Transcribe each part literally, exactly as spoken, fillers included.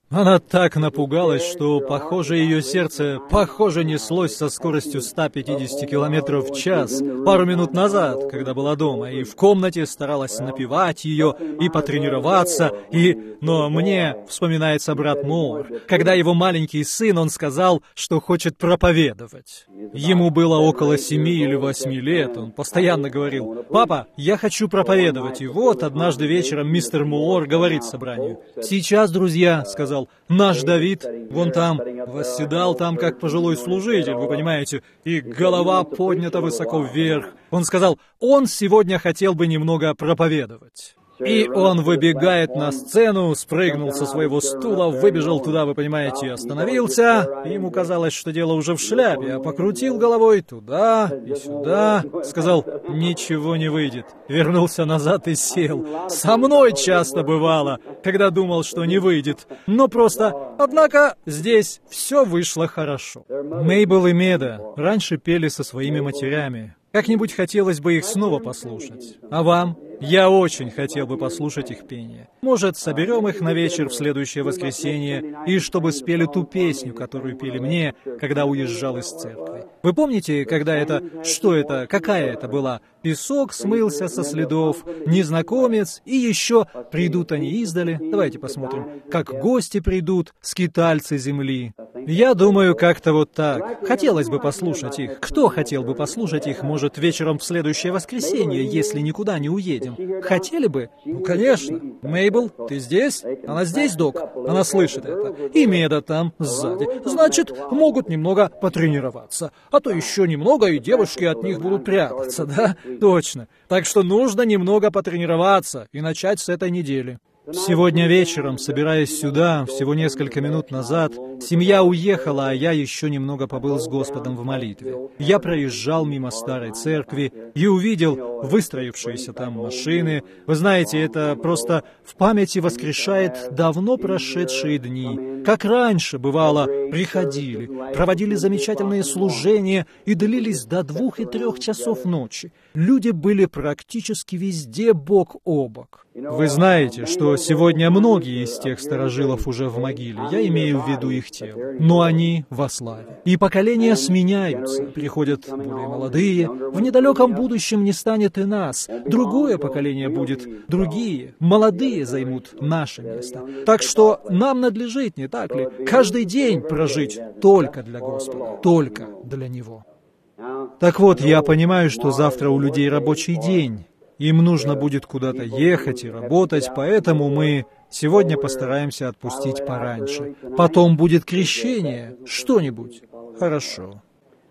Она так напугалась, что, похоже, ее сердце, похоже, неслось со скоростью ста пятидесяти километров в час пару минут назад, когда была дома, и в комнате старалась напевать ее и потренироваться, и... Но мне вспоминается брат Моор, когда его маленький сын, он сказал, что хочет проповедовать. Ему было около семи или восьми лет, он постоянно говорил: «Папа, я хочу проповедовать». И вот однажды вечером мистер Моор говорит собранию: «Сейчас, друзья, — сказал, — наш Давид вон там восседал там как пожилой служитель, вы понимаете, и голова поднята высоко вверх. Он сказал, он сегодня хотел бы немного проповедовать». И он выбегает на сцену, спрыгнул со своего стула, выбежал туда, вы понимаете, остановился. Ему казалось, что дело уже в шляпе, а покрутил головой туда и сюда. Сказал: «Ничего не выйдет». Вернулся назад и сел. Со мной часто бывало, когда думал, что не выйдет. Но просто, однако, здесь все вышло хорошо. Мейбл и Меда раньше пели со своими матерями. Как-нибудь хотелось бы их снова послушать. А вам? Я очень хотел бы послушать их пение. Может, соберем их на вечер в следующее воскресенье, и чтобы спели ту песню, которую пели мне, когда уезжал из церкви. Вы помните, когда это... Что это? Какая это была? Песок смылся со следов, незнакомец, и еще придут они издали. Давайте посмотрим. Как гости придут, скитальцы земли. Я думаю, как-то вот так. Хотелось бы послушать их. Кто хотел бы послушать их, может, вечером в следующее воскресенье, если никуда не уедем? Хотели бы? Ну, конечно. Мейбл, ты здесь? Она здесь, док? Она слышит это. И Меда там, сзади. Значит, могут немного потренироваться. А то еще немного, и девушки от них будут прятаться, да? Точно. Так что нужно немного потренироваться и начать с этой недели. Сегодня вечером, собираясь сюда, всего несколько минут назад, семья уехала, а я еще немного побыл с Господом в молитве. Я проезжал мимо старой церкви и увидел выстроившиеся там машины. Вы знаете, это просто в памяти воскрешает давно прошедшие дни. Как раньше, бывало, приходили, проводили замечательные служения и длились до двух и трех часов ночи. Люди были практически везде бок о бок. Вы знаете, что сегодня многие из тех старожилов уже в могиле, я имею в виду их тело, но они во славе. И поколения сменяются, приходят более молодые, в недалеком будущем не станет и нас, другое поколение будет, другие, молодые займут наше место. Так что нам надлежит, не так ли, каждый день прожить только для Господа, только для Него. Так вот, я понимаю, что завтра у людей рабочий день. Им нужно будет куда-то ехать и работать, поэтому мы сегодня постараемся отпустить пораньше. Потом будет крещение, что-нибудь. Хорошо.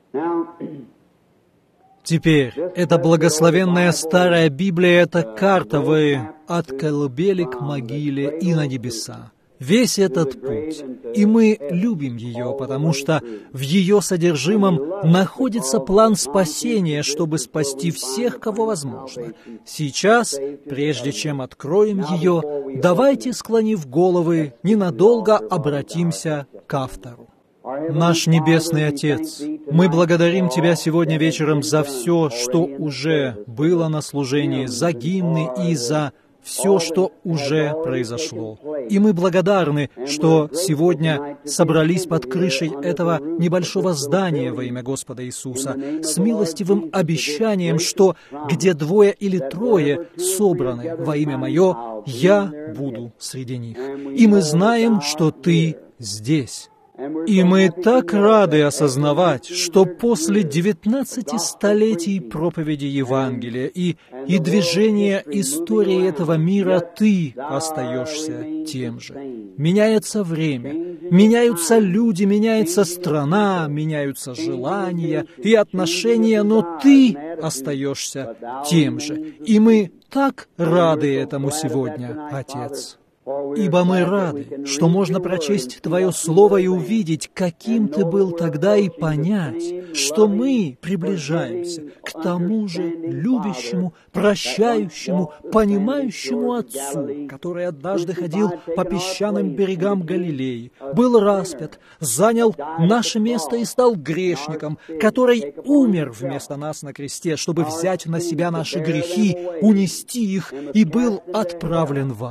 Теперь, эта благословенная старая Библия — это карта вы от колыбели к могиле и на небеса. Весь этот путь. И мы любим ее, потому что в ее содержимом находится план спасения, чтобы спасти всех, кого возможно. Сейчас, прежде чем откроем ее, давайте, склонив головы, ненадолго обратимся к автору. Наш Небесный Отец, мы благодарим Тебя сегодня вечером за все, что уже было на служении, за гимны и за все, что уже произошло. И мы благодарны, что сегодня собрались под крышей этого небольшого здания во имя Господа Иисуса с милостивым обещанием, что где двое или трое собраны во имя Мое, Я буду среди них. И мы знаем, что Ты здесь. И мы так рады осознавать, что после девятнадцати столетий проповеди Евангелия и, и движения истории этого мира Ты остаешься тем же. Меняется время, меняются люди, меняется страна, меняются желания и отношения, но Ты остаешься тем же. И мы так рады этому сегодня, Отец. Ибо мы рады, что можно прочесть Твое Слово и увидеть, каким Ты был тогда, и понять, что мы приближаемся к тому же любящему, прощающему, понимающему Отцу, который однажды ходил по песчаным берегам Галилеи, был распят, занял наше место и стал грешником, который умер вместо нас на кресте, чтобы взять на себя наши грехи, унести их, и был отправлен в ад.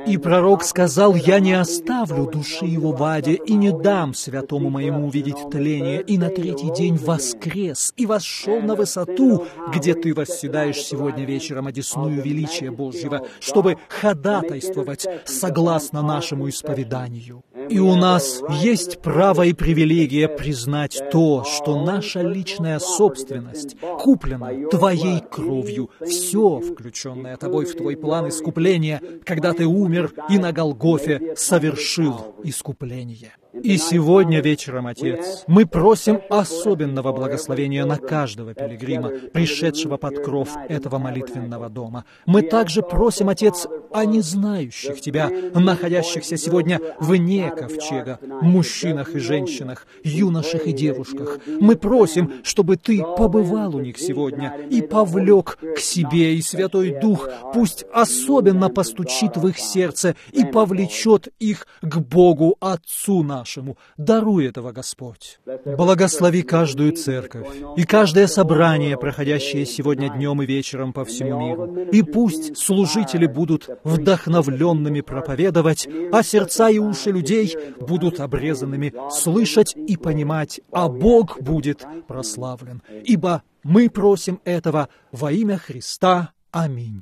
И пророк сказал: «Я не оставлю души его в аде и не дам святому моему увидеть тление, и на третий день воскрес и восшел на высоту, где ты восседаешь сегодня вечером одесную величия Божьего, чтобы ходатайствовать согласно нашему исповеданию». И у нас есть право и привилегия признать то, что наша личная собственность куплена Твоей кровью, все, включенное Тобой в Твой план искупления, когда Ты умер и на Голгофе совершил искупление. И сегодня вечером, Отец, мы просим особенного благословения на каждого пилигрима, пришедшего под кров этого молитвенного дома. Мы также просим, Отец, о незнающих Тебя, находящихся сегодня вне ковчега, мужчинах и женщинах, юношах и девушках. Мы просим, чтобы Ты побывал у них сегодня и повлек к себе, и Святой Дух пусть особенно постучит в их сердце и повлечет их к Богу Отцу нашему. Даруй этого, Господь. Благослови каждую церковь и каждое собрание, проходящее сегодня днем и вечером по всему миру. И пусть служители будут вдохновленными проповедовать, а сердца и уши людей будут обрезанными слышать и понимать, а Бог будет прославлен. Ибо мы просим этого во имя Христа. Аминь.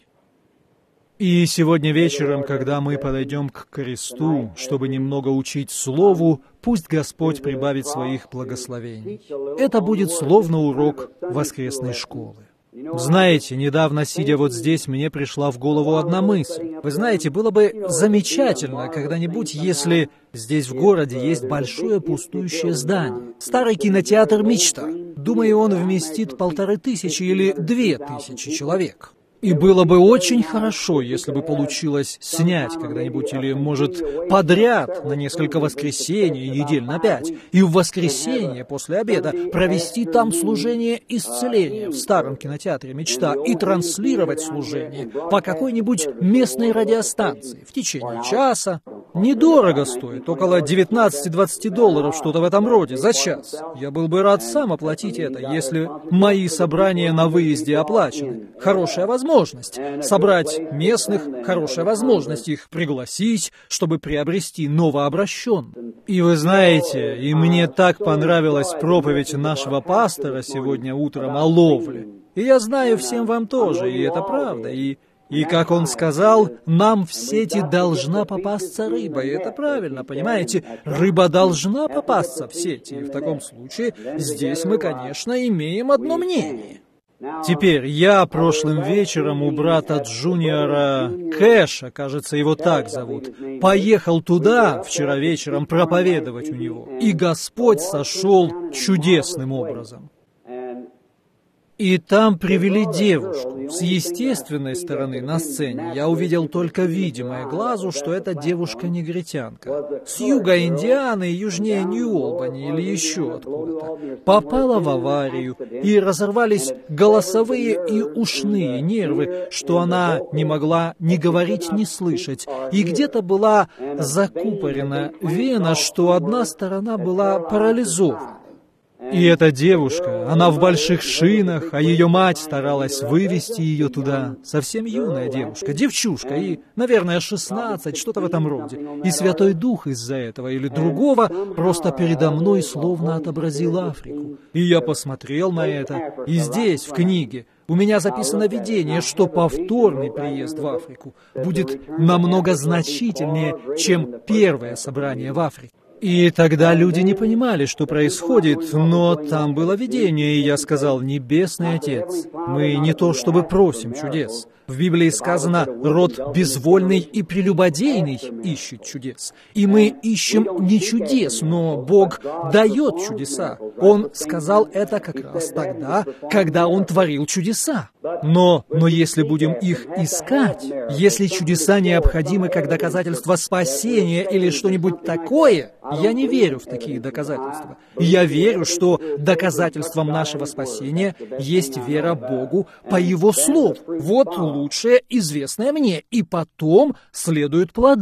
И сегодня вечером, когда мы подойдем к кресту, чтобы немного учить Слову, пусть Господь прибавит своих благословений. Это будет словно урок воскресной школы. Знаете, недавно, сидя вот здесь, мне пришла в голову одна мысль. Вы знаете, было бы замечательно когда-нибудь, если здесь в городе есть большое пустующее здание. Старый кинотеатр «Мечта». Думаю, он вместит полторы тысячи или две тысячи человек. И было бы очень хорошо, если бы получилось снять когда-нибудь или, может, подряд на несколько воскресений, недель на пять, и в воскресенье после обеда провести там служение исцеления в старом кинотеатре «Мечта» и транслировать служение по какой-нибудь местной радиостанции в течение часа. Недорого стоит, около девятнадцать-двадцать долларов, что-то в этом роде, за час. Я был бы рад сам оплатить это, если мои собрания на выезде оплачены. Хорошая возможность. Собрать местных, хорошая возможность их пригласить, чтобы приобрести новообращенных. И вы знаете, и мне так понравилась проповедь нашего пастора сегодня утром о ловле. И я знаю, всем вам тоже, и это правда, и... И, как он сказал, нам в сети должна попасться рыба, и это правильно, понимаете? Рыба должна попасться в сети, и в таком случае здесь мы, конечно, имеем одно мнение. Теперь, я прошлым вечером у брата Джуниора Кэша, кажется, его так зовут, поехал туда вчера вечером проповедовать у него, и Господь сошел чудесным образом. И там привели девушку. С естественной стороны на сцене я увидел только видимое глазу, что это девушка-негритянка. С юга Индианы и южнее Нью-Олбани или еще откуда-то. Попала в аварию, и разорвались голосовые и ушные нервы, что она не могла ни говорить, ни слышать. И где-то была закупорена вена, что одна сторона была парализована. И эта девушка, она в больших шинах, а ее мать старалась вывести ее туда. Совсем юная девушка, девчушка, и, наверное, шестнадцать, что-то в этом роде. И Святой Дух из-за этого или другого просто передо мной словно отобразил Африку. И я посмотрел на это, и здесь, в книге, у меня записано видение, что повторный приезд в Африку будет намного значительнее, чем первое собрание в Африке. И тогда люди не понимали, что происходит, но там было видение, и я сказал: «Небесный Отец, мы не то чтобы просим чудес. В Библии сказано: род безвольный и прелюбодейный ищет чудес. И мы ищем не чудес, но Бог дает чудеса. Он сказал это как раз тогда, когда Он творил чудеса. Но, но если будем их искать, если чудеса необходимы как доказательство спасения или что-нибудь такое, я не верю в такие доказательства. Я верю, что доказательством нашего спасения есть вера Богу по Его Слову. Вот лучшее, известное мне, и потом следуют плоды.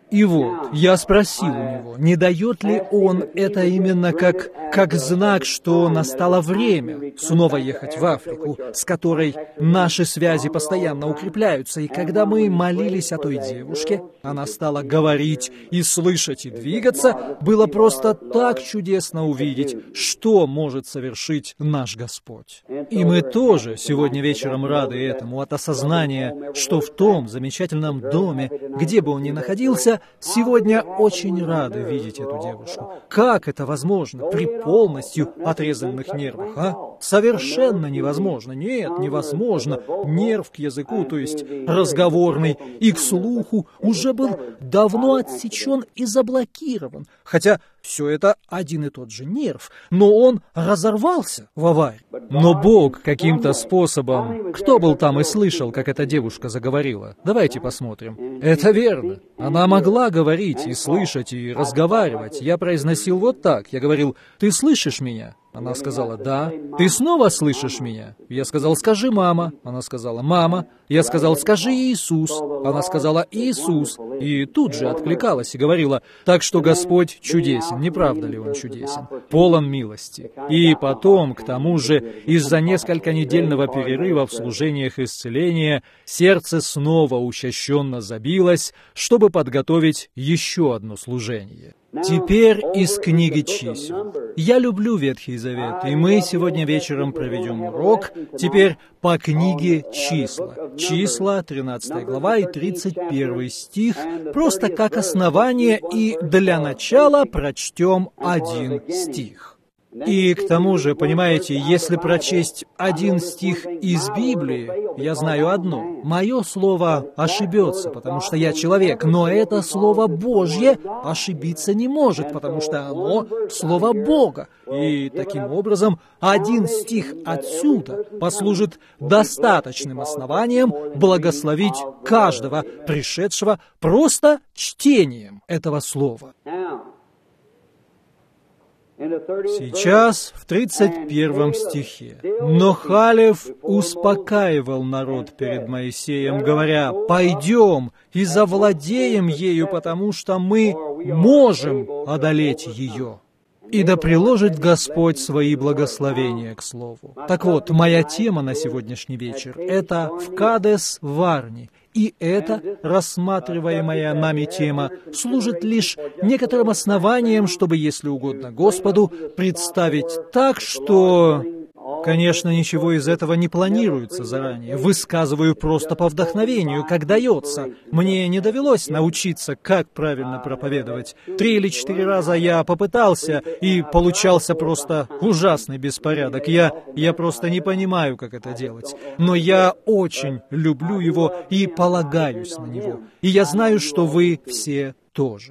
И вот, я спросил у него, не дает ли он это именно как, как знак, что настало время снова ехать в Африку, с которой наши связи постоянно укрепляются. И когда мы молились о той девушке, она стала говорить и слышать, и двигаться, было просто так чудесно увидеть, что может совершить наш Господь. И мы тоже сегодня вечером рады этому, от осознания, что в том замечательном доме, где бы он ни находился, сегодня очень рады видеть эту девушку. Как это возможно при полностью отрезанных нервах, а? Совершенно невозможно. Нет, невозможно. Нерв к языку, то есть разговорный, и к слуху уже был давно отсечен и заблокирован. Хотя все это один и тот же нерв, но он разорвался в аварии. Но Бог каким-то способом... Кто был там и слышал, как эта девушка заговорила? Давайте посмотрим. Это верно. Она могла говорить и слышать, и разговаривать. Я произносил вот так. Я говорил: «Ты слышишь меня?» Она сказала: «Да». «Ты снова слышишь меня?» Я сказал: «Скажи, мама». Она сказала: «Мама». Я сказал: «Скажи, Иисус». Она сказала: «Иисус». И тут же откликалась и говорила: «Так что Господь чудесен, не правда ли Он чудесен? Полон милости». И потом, к тому же, из-за несколько недельного перерыва в служениях исцеления, сердце снова учащенно забилось, чтобы подготовить еще одно служение. Теперь из книги чисел. Я люблю Ветхий Завет, и мы сегодня вечером проведем урок теперь по книге Числа. Числа, тринадцатая глава и тридцать первый стих, просто как основание, и для начала прочтем один стих. И к тому же, понимаете, если прочесть один стих из Библии, я знаю одно: мое слово ошибется, потому что я человек, но это Слово Божье ошибиться не может, потому что оно Слово Бога. И таким образом, один стих отсюда послужит достаточным основанием благословить каждого пришедшего просто чтением этого слова. Сейчас в тридцать первом стихе. «Но Халев успокаивал народ перед Моисеем, говоря: пойдем и завладеем ею, потому что мы можем одолеть ее. И да приложит Господь свои благословения к слову». Так вот, моя тема на сегодняшний вечер — это в Кадес Варни. И эта рассматриваемая нами тема служит лишь некоторым основанием, чтобы, если угодно Господу, представить так, что... Конечно, ничего из этого не планируется заранее. Высказываю просто по вдохновению, как дается. Мне не довелось научиться, как правильно проповедовать. Три или четыре раза я попытался, и получался просто ужасный беспорядок. Я, я просто не понимаю, как это делать. Но я очень люблю его и полагаюсь на него. И я знаю, что вы все тоже.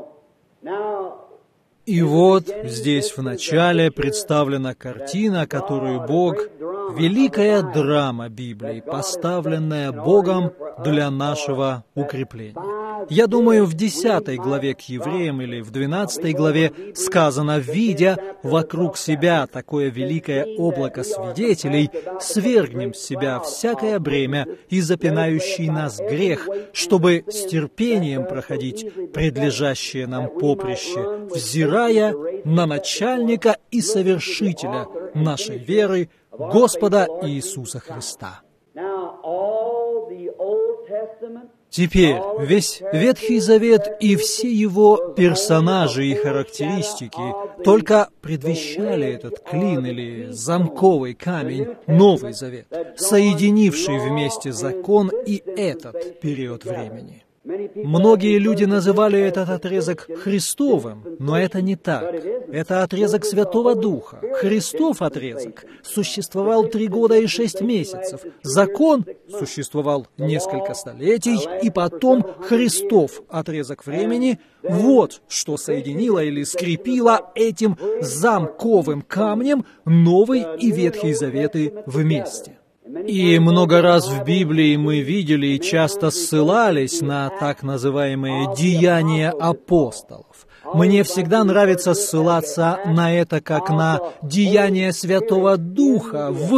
И вот здесь в начале представлена картина, которую Бог, великая драма Библии, поставленная Богом для нашего укрепления. Я думаю, в десятой главе к евреям или в двенадцатой главе сказано: «Видя вокруг себя такое великое облако свидетелей, свергнем с себя всякое бремя и запинающий нас грех, чтобы с терпением проходить предлежащее нам поприще, взирая на начальника и совершителя нашей веры, Господа Иисуса Христа». Теперь весь Ветхий Завет и все его персонажи и характеристики только предвещали этот клин или замковый камень, Новый Завет, соединивший вместе закон и этот период времени. Многие люди называли этот отрезок Христовым, но это не так. Это отрезок Святого Духа. Христов отрезок существовал три года и шесть месяцев. Закон существовал несколько столетий, и потом Христов отрезок времени — вот что соединило или скрепило этим замковым камнем Новый и Ветхий Заветы вместе. И много раз в Библии мы видели и часто ссылались на так называемые «деяния апостолов». Мне всегда нравится ссылаться на это как на «деяния Святого Духа» в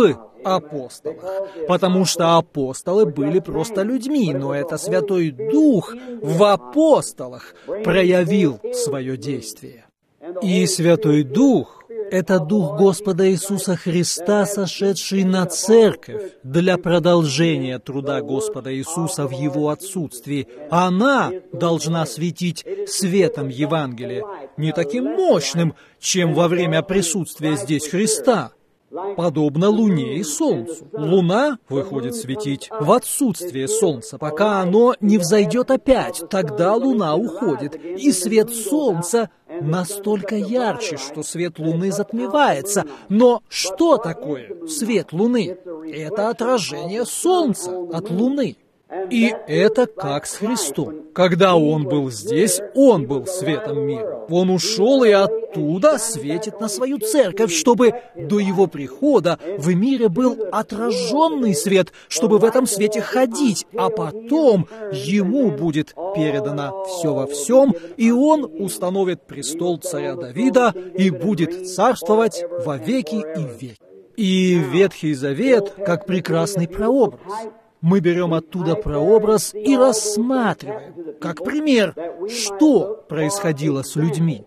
апостолах, потому что апостолы были просто людьми, но это Святой Дух в апостолах проявил свое действие. И Святой Дух — это Дух Господа Иисуса Христа, сошедший на церковь для продолжения труда Господа Иисуса в Его отсутствии. Она должна светить светом Евангелия, не таким мощным, чем во время присутствия здесь Христа, подобно Луне и Солнцу. Луна выходит светить в отсутствие Солнца, пока оно не взойдет опять. Тогда Луна уходит, и свет Солнца настолько ярче, что свет Луны затмевается. Но что такое свет Луны? Это отражение Солнца от Луны. И это как с Христом. Когда Он был здесь, Он был светом мира. Он ушел и оттуда светит на свою церковь, чтобы до Его прихода в мире был отраженный свет, чтобы в этом свете ходить, а потом Ему будет передано все во всем, и Он установит престол царя Давида и будет царствовать во веки и веки. И Ветхий Завет как прекрасный прообраз. Мы берем оттуда прообраз и рассматриваем, как пример, что происходило с людьми.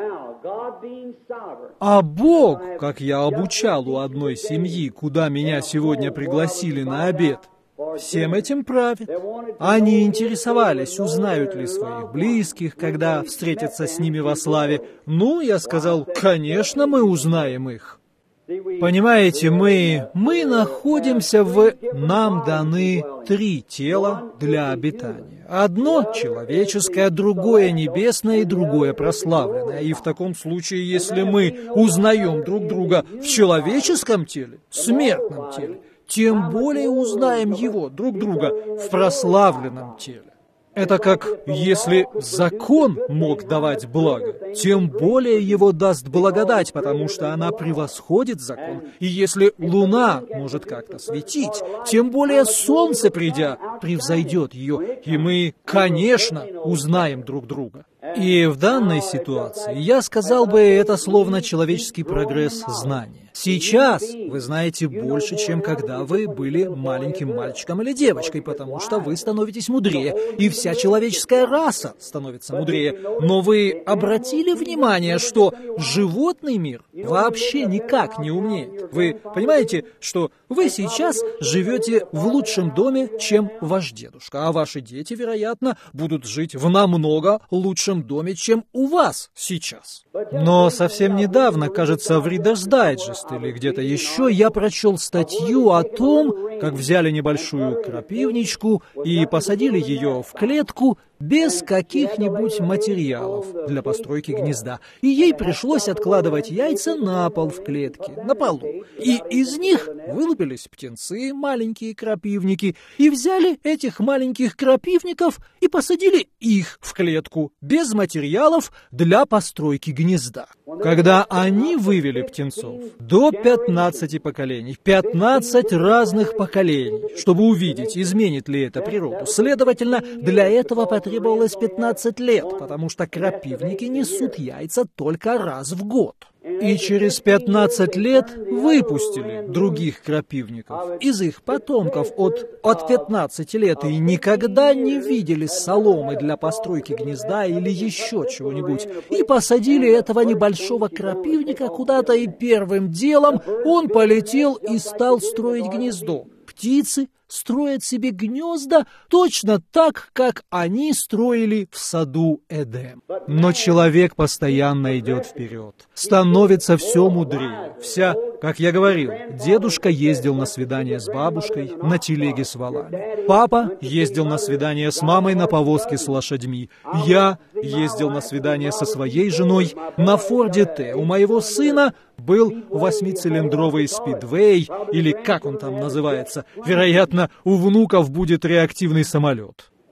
А Бог, как я обучал у одной семьи, куда меня сегодня пригласили на обед, всем этим правит. Они интересовались, узнают ли своих близких, когда встретятся с ними во славе. Ну, я сказал, конечно, мы узнаем их. Понимаете, мы, мы находимся в... Нам даны три тела для обитания. Одно человеческое, другое небесное и другое прославленное. И в таком случае, если мы узнаем друг друга в человеческом теле, смертном теле, тем более узнаем его, друг друга, в прославленном теле. Это как если закон мог давать благо, тем более его даст благодать, потому что она превосходит закон. И если луна может как-то светить, тем более солнце, придя, превзойдет ее, и мы, конечно, узнаем друг друга. И в данной ситуации я сказал бы, это словно человеческий прогресс знания. Сейчас вы знаете больше, чем когда вы были маленьким мальчиком или девочкой, потому что вы становитесь мудрее, и вся человеческая раса становится мудрее. Но вы обратили внимание, что животный мир вообще никак не умнеет. Вы понимаете, что вы сейчас живете в лучшем доме, чем ваш дедушка, а ваши дети, вероятно, будут жить в намного лучшем доме, чем у вас сейчас. Но совсем недавно, кажется, в Reader's Digest или где-то еще, я прочел статью о том, как взяли небольшую крапивничку и посадили ее в клетку без каких-нибудь материалов для постройки гнезда. И ей пришлось откладывать яйца на пол в клетке, на полу. И из них вылупились птенцы, маленькие крапивники, и взяли этих маленьких крапивников и посадили их в клетку без материалов для постройки гнезда. Когда они вывели птенцов до пятнадцати поколений, пятнадцать разных поколений, чтобы увидеть, изменит ли это природу, следовательно, для этого потребовалось пятнадцать лет, потому что крапивники несут яйца только раз в год. И через пятнадцать лет выпустили других крапивников из их потомков от, от пятнадцати лет и никогда не видели соломы для постройки гнезда или еще чего-нибудь. И посадили этого небольшого крапивника куда-то, и первым делом он полетел и стал строить гнездо. Птицы строят себе гнезда точно так, как они строили в саду Эдем. Но человек постоянно идет вперед, становится все мудрее. Вся, как я говорил, дедушка ездил на свидание с бабушкой на телеге с валами. Папа ездил на свидание с мамой на повозке с лошадьми. Я ездил на свидание со своей женой на Форде Т. У моего сына был восьмицилиндровый спидвей, или как он там называется. Вероятно, у внуков будет реактивный самолет.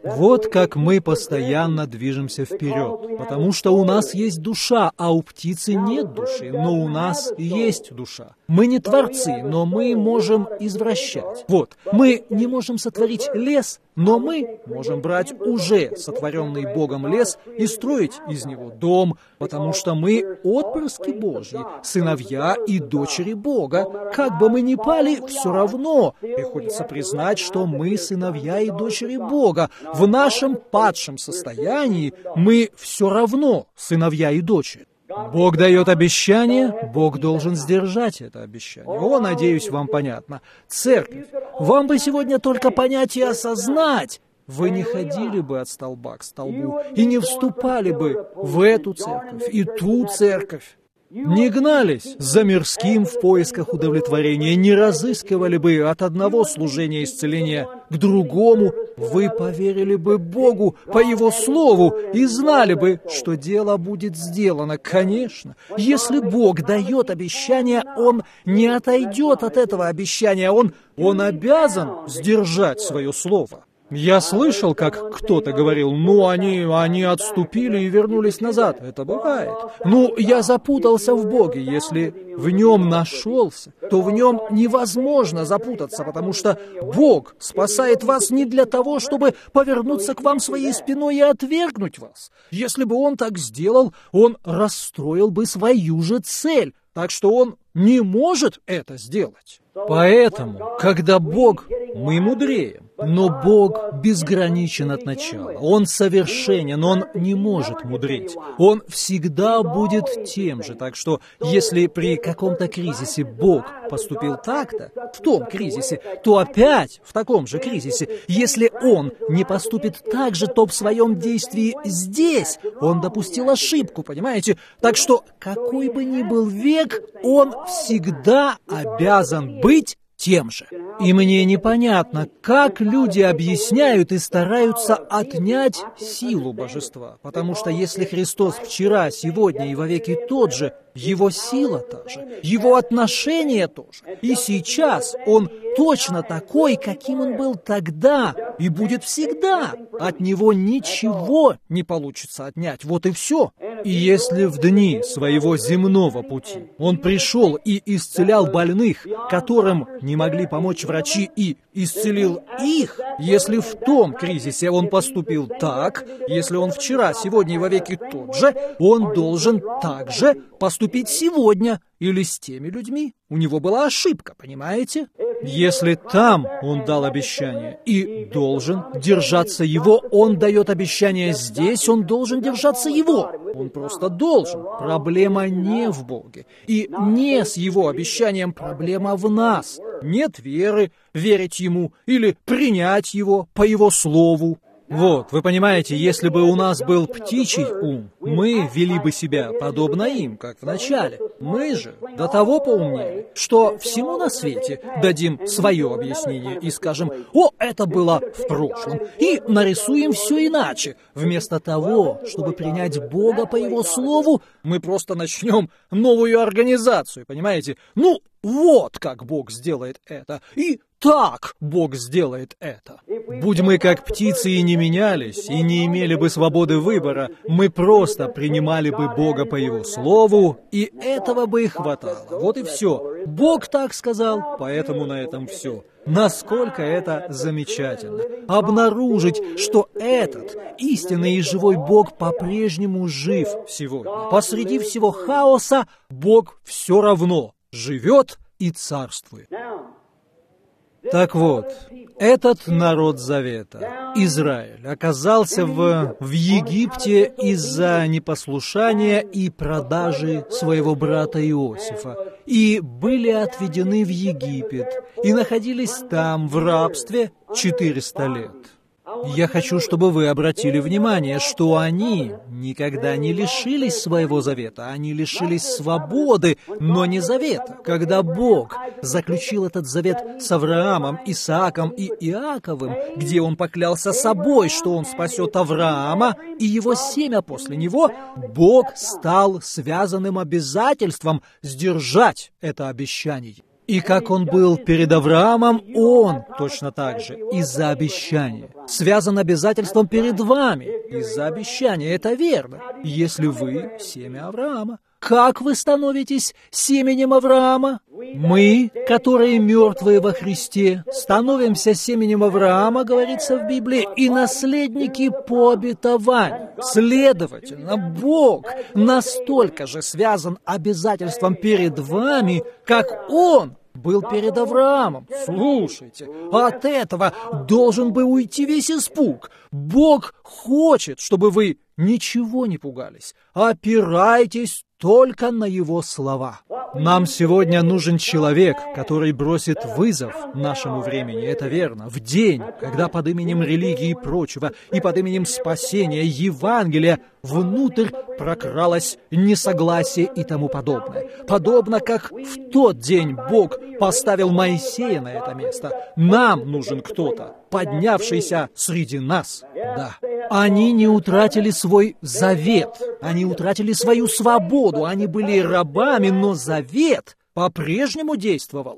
Вот как мы постоянно движемся вперед, потому что у нас есть душа, а у птицы нет души, но у нас есть душа. Мы не творцы, но мы можем извращать. Вот, мы не можем сотворить лес, но мы можем брать уже сотворенный Богом лес и строить из него дом, потому что мы отпрыски Божьи, сыновья и дочери Бога. Как бы мы ни пали, все равно приходится признать, что мы сыновья и дочери Бога. В нашем падшем состоянии мы все равно сыновья и дочери. Бог дает обещание, Бог должен сдержать это обещание. О, надеюсь, вам понятно. Церковь, вам бы сегодня только понять и осознать. Вы не ходили бы от столба к столбу и не вступали бы в эту церковь и ту церковь. Не гнались за мирским в поисках удовлетворения, не разыскивали бы от одного служения исцеления к другому, вы поверили бы Богу по Его Слову и знали бы, что дело будет сделано. Конечно, если Бог дает обещание, Он не отойдет от этого обещания, Он, он обязан сдержать свое слово. Я слышал, как кто-то говорил, ну, они, они отступили и вернулись назад. Это бывает. Ну, я запутался в Боге. Если в Нем нашелся, то в Нем невозможно запутаться, потому что Бог спасает вас не для того, чтобы повернуться к вам своей спиной и отвергнуть вас. Если бы Он так сделал, Он расстроил бы свою же цель. Так что Он не может это сделать. Поэтому, когда Бог, мы мудреем, но Бог безграничен от начала. Он совершенен, Он не может мудреть. Он всегда будет тем же. Так что, если при каком-то кризисе Бог поступил так-то, в том кризисе, то опять в таком же кризисе. Если Он не поступит так же, то в своем действии здесь Он допустил ошибку, понимаете? Так что, какой бы ни был век, Он всегда обязан быть тем же. И мне непонятно, как люди объясняют и стараются отнять силу божества. Потому что если Христос вчера, сегодня и вовеки тот же, Его сила та же, Его отношение тоже. И сейчас Он точно такой, каким Он был тогда, и будет всегда. От Него ничего не получится отнять. Вот и все. И если в дни своего земного пути Он пришел и исцелял больных, которым не могли помочь врачи, и исцелил их, если в том кризисе Он поступил так, если Он вчера, сегодня и вовеки тот же, Он должен также поступить сегодня или с теми людьми. У Него была ошибка, понимаете? Если там Он дал обещание и должен держаться его, Он дает обещание здесь, Он должен держаться его. Он просто должен. Проблема не в Боге. И не с Его обещанием, проблема в нас. Нет веры, верить Ему или принять Его по Его слову. Вот, вы понимаете, если бы у нас был птичий ум, мы вели бы себя подобно им, как в начале. Мы же до того поумнее, что всему на свете дадим свое объяснение и скажем: «О, это было в прошлом», и нарисуем все иначе. Вместо того, чтобы принять Бога по Его слову, мы просто начнем новую организацию, понимаете? Ну, вот как Бог сделает это, и так Бог сделает это. Будь мы как птицы и не менялись, и не имели бы свободы выбора, мы просто принимали бы Бога по Его слову, и этого бы и хватало. Вот и все. Бог так сказал, поэтому на этом все. Насколько это замечательно. Обнаружить, что этот истинный и живой Бог по-прежнему жив сегодня. Посреди всего хаоса Бог все равно живет и царствует. Так вот, этот народ Завета, Израиль, оказался в, в Египте из-за непослушания и продажи своего брата Иосифа, и были отведены в Египет, и находились там в рабстве четыреста лет. Я хочу, чтобы вы обратили внимание, что они никогда не лишились своего завета, они лишились свободы, но не завета. Когда Бог заключил этот завет с Авраамом, Исааком и Иаковым, где Он поклялся собой, что Он спасет Авраама и его семя после него, Бог стал связанным обязательством сдержать это обещание. И как он был перед Авраамом, он точно так же из-за обещания. Связан обязательством перед вами из-за обещания. Это верно. Если вы семя Авраама. Как вы становитесь семенем Авраама? Мы, которые мертвые во Христе, становимся семенем Авраама, говорится в Библии, и наследники по обетованию. Следовательно, Бог настолько же связан обязательством перед вами, как Он был перед Авраамом. Слушайте, от этого должен бы уйти весь испуг. Бог хочет, чтобы вы ничего не пугались. Опирайтесь только на Его слова. Нам сегодня нужен человек, который бросит вызов нашему времени, это верно, в день, когда под именем религии и прочего, и под именем спасения, Евангелия, внутрь прокралось несогласие и тому подобное. Подобно как в тот день Бог поставил Моисея на это место, нам нужен кто-то, поднявшийся среди нас. Да, они не утратили свой завет, они утратили свою свободу, они были рабами, но завет по-прежнему действовал.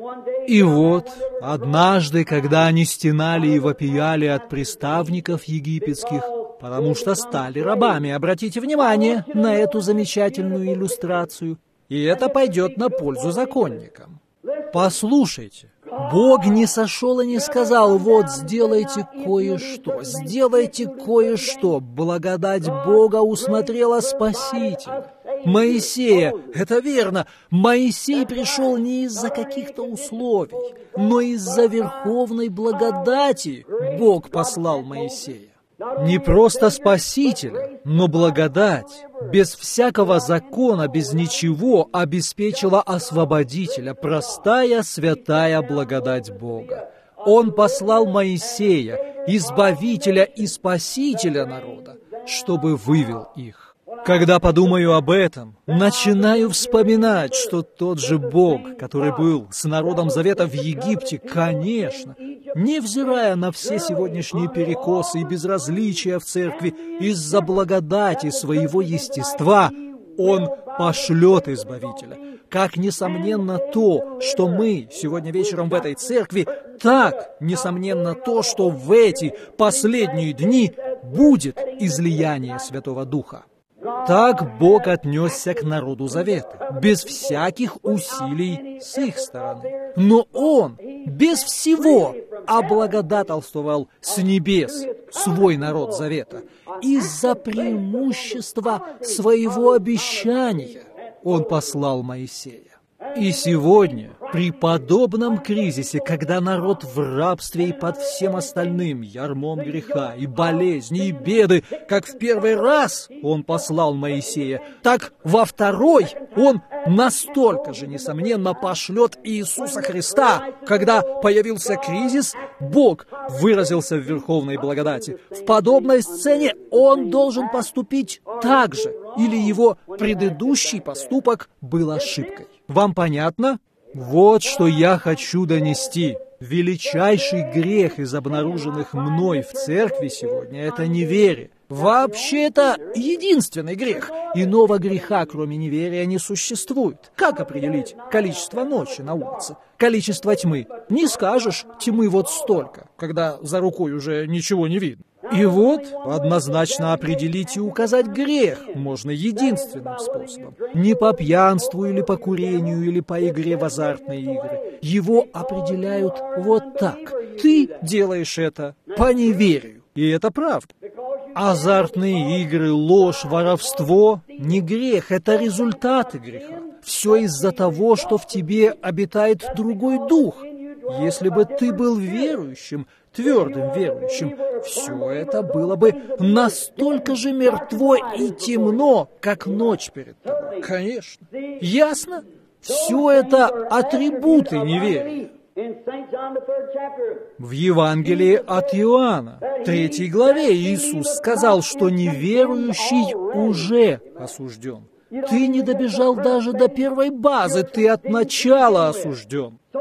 И вот, однажды, когда они стенали и вопияли от приставников египетских, потому что стали рабами, обратите внимание на эту замечательную иллюстрацию, и это пойдет на пользу законникам. Послушайте, Бог не сошел и не сказал: вот, сделайте кое-что, сделайте кое-что. Благодать Бога усмотрела Спасителя. Моисея, это верно, Моисей пришел не из-за каких-то условий, но из-за верховной благодати Бог послал Моисея. Не просто Спасителя, но благодать, без всякого закона, без ничего, обеспечила Освободителя, простая, святая благодать Бога. Он послал Моисея, Избавителя и Спасителя народа, чтобы вывел их. Когда подумаю об этом, начинаю вспоминать, что тот же Бог, который был с народом Завета в Египте, конечно, невзирая на все сегодняшние перекосы и безразличия в церкви, из-за благодати своего естества, Он пошлет Избавителя. Как, несомненно, то, что мы сегодня вечером в этой церкви, так, несомненно, то, что в эти последние дни будет излияние Святого Духа. Так Бог отнесся к народу Завета, без всяких усилий с их стороны. Но Он без всего облагодательствовал с небес свой народ Завета. Из-за преимущества своего обещания Он послал Моисея. И сегодня, при подобном кризисе, когда народ в рабстве и под всем остальным ярмом греха, и болезни, и беды, как в первый раз Он послал Моисея, так во второй Он настолько же, несомненно, пошлет Иисуса Христа. Когда появился кризис, Бог выразился в верховной благодати. В подобной сцене Он должен поступить так же, или Его предыдущий поступок был ошибкой. Вам понятно? Вот что я хочу донести. Величайший грех из обнаруженных мной в церкви сегодня — это неверие. Вообще, это единственный грех. Иного греха, кроме неверия, не существует. Как определить количество ночи на улице? Количество тьмы? Не скажешь, тьмы вот столько, когда за рукой уже ничего не видно. И вот однозначно определить и указать грех можно единственным способом. Не по пьянству или по курению или по игре в азартные игры. Его определяют вот так. Ты делаешь это по неверию. И это правда. Азартные игры, ложь, воровство — не грех, это результаты греха. Все из-за того, что в тебе обитает другой дух. Если бы ты был верующим, твердым верующим, все это было бы настолько же мертво и темно, как ночь перед тобой. Конечно. Ясно? Все это атрибуты неверия. В Евангелии от Иоанна, третьей главе, Иисус сказал, что неверующий уже осужден. Ты не добежал даже до первой базы, ты от начала осужден.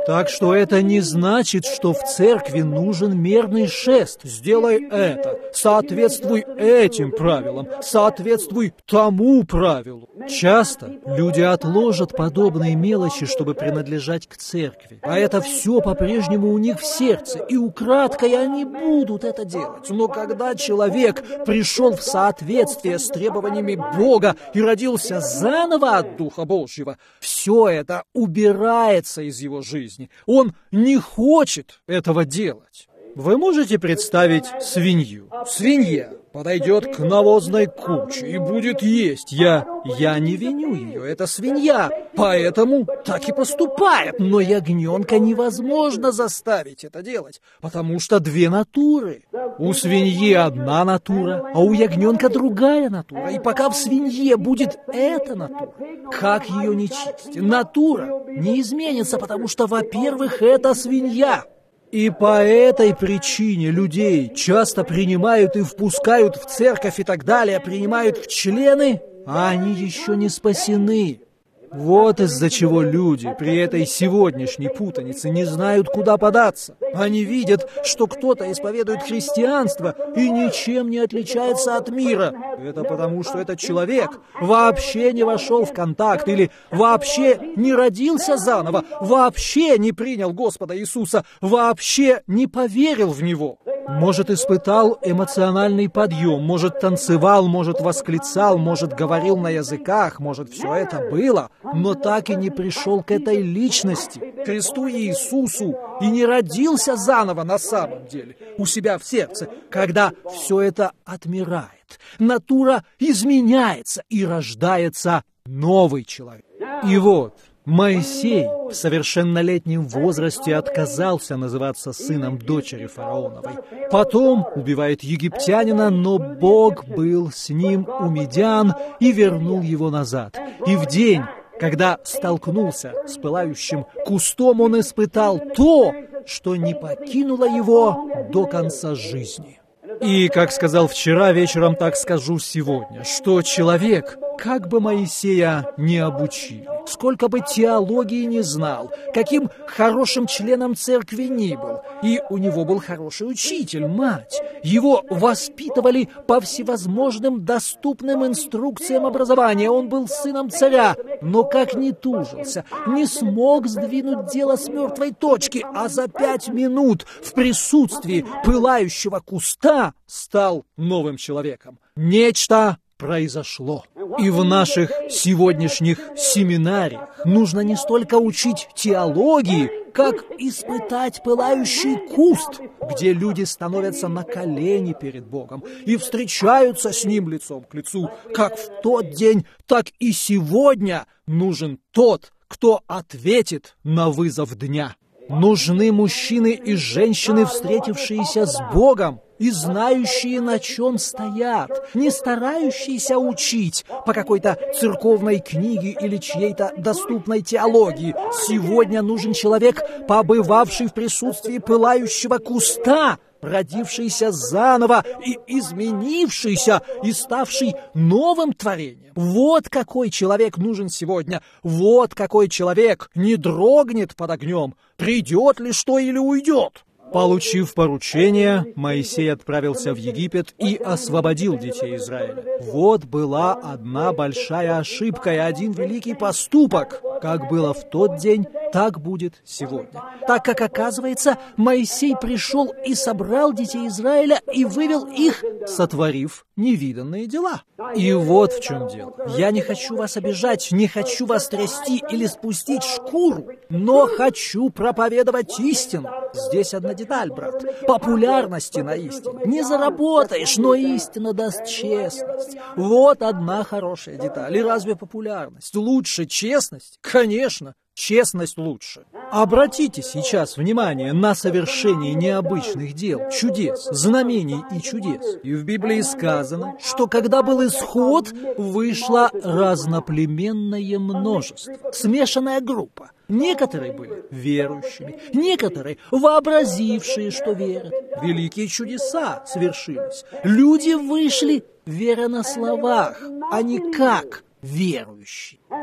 Так что это не значит, что в церкви нужен мерный шест. Сделай это, соответствуй этим правилам, соответствуй тому правилу. Часто люди отложат подобные мелочи, чтобы принадлежать к церкви. А это все по-прежнему у них в сердце, и украдкой они будут это делать. Но когда человек пришел в соответствие с требованиями Бога и родился заново от Духа Божьего, все это убирается из его жизни. Он не хочет этого делать. Вы можете представить свинью? Свинья подойдет к навозной куче и будет есть. Я, я не виню ее, это свинья, поэтому так и поступает. Но ягненка невозможно заставить это делать, потому что две натуры. У свиньи одна натура, а у ягненка другая натура. И пока в свинье будет эта натура, как ее не честь, натура не изменится, потому что, во-первых, это свинья. И по этой причине людей часто принимают и впускают в церковь и так далее, принимают в члены, а они еще не спасены. Вот из-за чего люди при этой сегодняшней путанице не знают, куда податься. Они видят, что кто-то исповедует христианство и ничем не отличается от мира. Это потому, что этот человек вообще не вошел в контакт или вообще не родился заново, вообще не принял Господа Иисуса, вообще не поверил в Него. Может, испытал эмоциональный подъем, может, танцевал, может, восклицал, может, говорил на языках, может, все это было, но так и не пришел к этой личности, к Христу Иисусу, и не родился заново на самом деле, у себя в сердце, когда все это отмирает. Натура изменяется, и рождается новый человек. И вот Моисей в совершеннолетнем возрасте отказался называться сыном дочери фараоновой. Потом убивает египтянина, но Бог был с ним у Мидиан и вернул его назад. И в день, когда столкнулся с пылающим кустом, он испытал то, что не покинуло его до конца жизни. И, как сказал вчера вечером, так скажу сегодня, что человек, как бы Моисея не обучили, сколько бы теологии не знал, каким хорошим членом церкви ни был, и у него был хороший учитель, мать, его воспитывали по всевозможным доступным инструкциям образования, он был сыном царя, но как ни тужился, не смог сдвинуть дело с мертвой точки, а за пять минут в присутствии пылающего куста стал новым человеком. Нечто произошло. И в наших сегодняшних семинариях нужно не столько учить теологии, как испытать пылающий куст, где люди становятся на колени перед Богом и встречаются с Ним лицом к лицу. Как в тот день, так и сегодня нужен тот, кто ответит на вызов дня. Нужны мужчины и женщины, встретившиеся с Богом и знающие, на чем стоят, не старающиеся учить по какой-то церковной книге или чьей-то доступной теологии. Сегодня нужен человек, побывавший в присутствии пылающего куста, родившийся заново и изменившийся, и ставший новым творением. Вот какой человек нужен сегодня. Вот какой человек не дрогнет под огнем, придет ли что или уйдет. Получив поручение, Моисей отправился в Египет и освободил детей Израиля. Вот была одна большая ошибка и один великий поступок. Как было в тот день, так будет сегодня. Так как, оказывается, Моисей пришел и собрал детей Израиля и вывел их, сотворив невиданные дела. И вот в чем дело. Я не хочу вас обижать, не хочу вас трясти или спустить шкуру, но хочу проповедовать истину. Здесь одна деталь, брат. Популярности на истине не заработаешь, но истина даст честность. Вот одна хорошая деталь. И разве популярность лучше честности? Конечно, честность лучше. Обратите сейчас внимание на совершение необычных дел, чудес, знамений и чудес. И в Библии сказано, что когда был исход, вышло разноплеменное множество, смешанная группа. Некоторые были верующими, некоторые вообразившие, что верят. Великие чудеса свершились. Люди вышли, веря на словах, а не как верующие.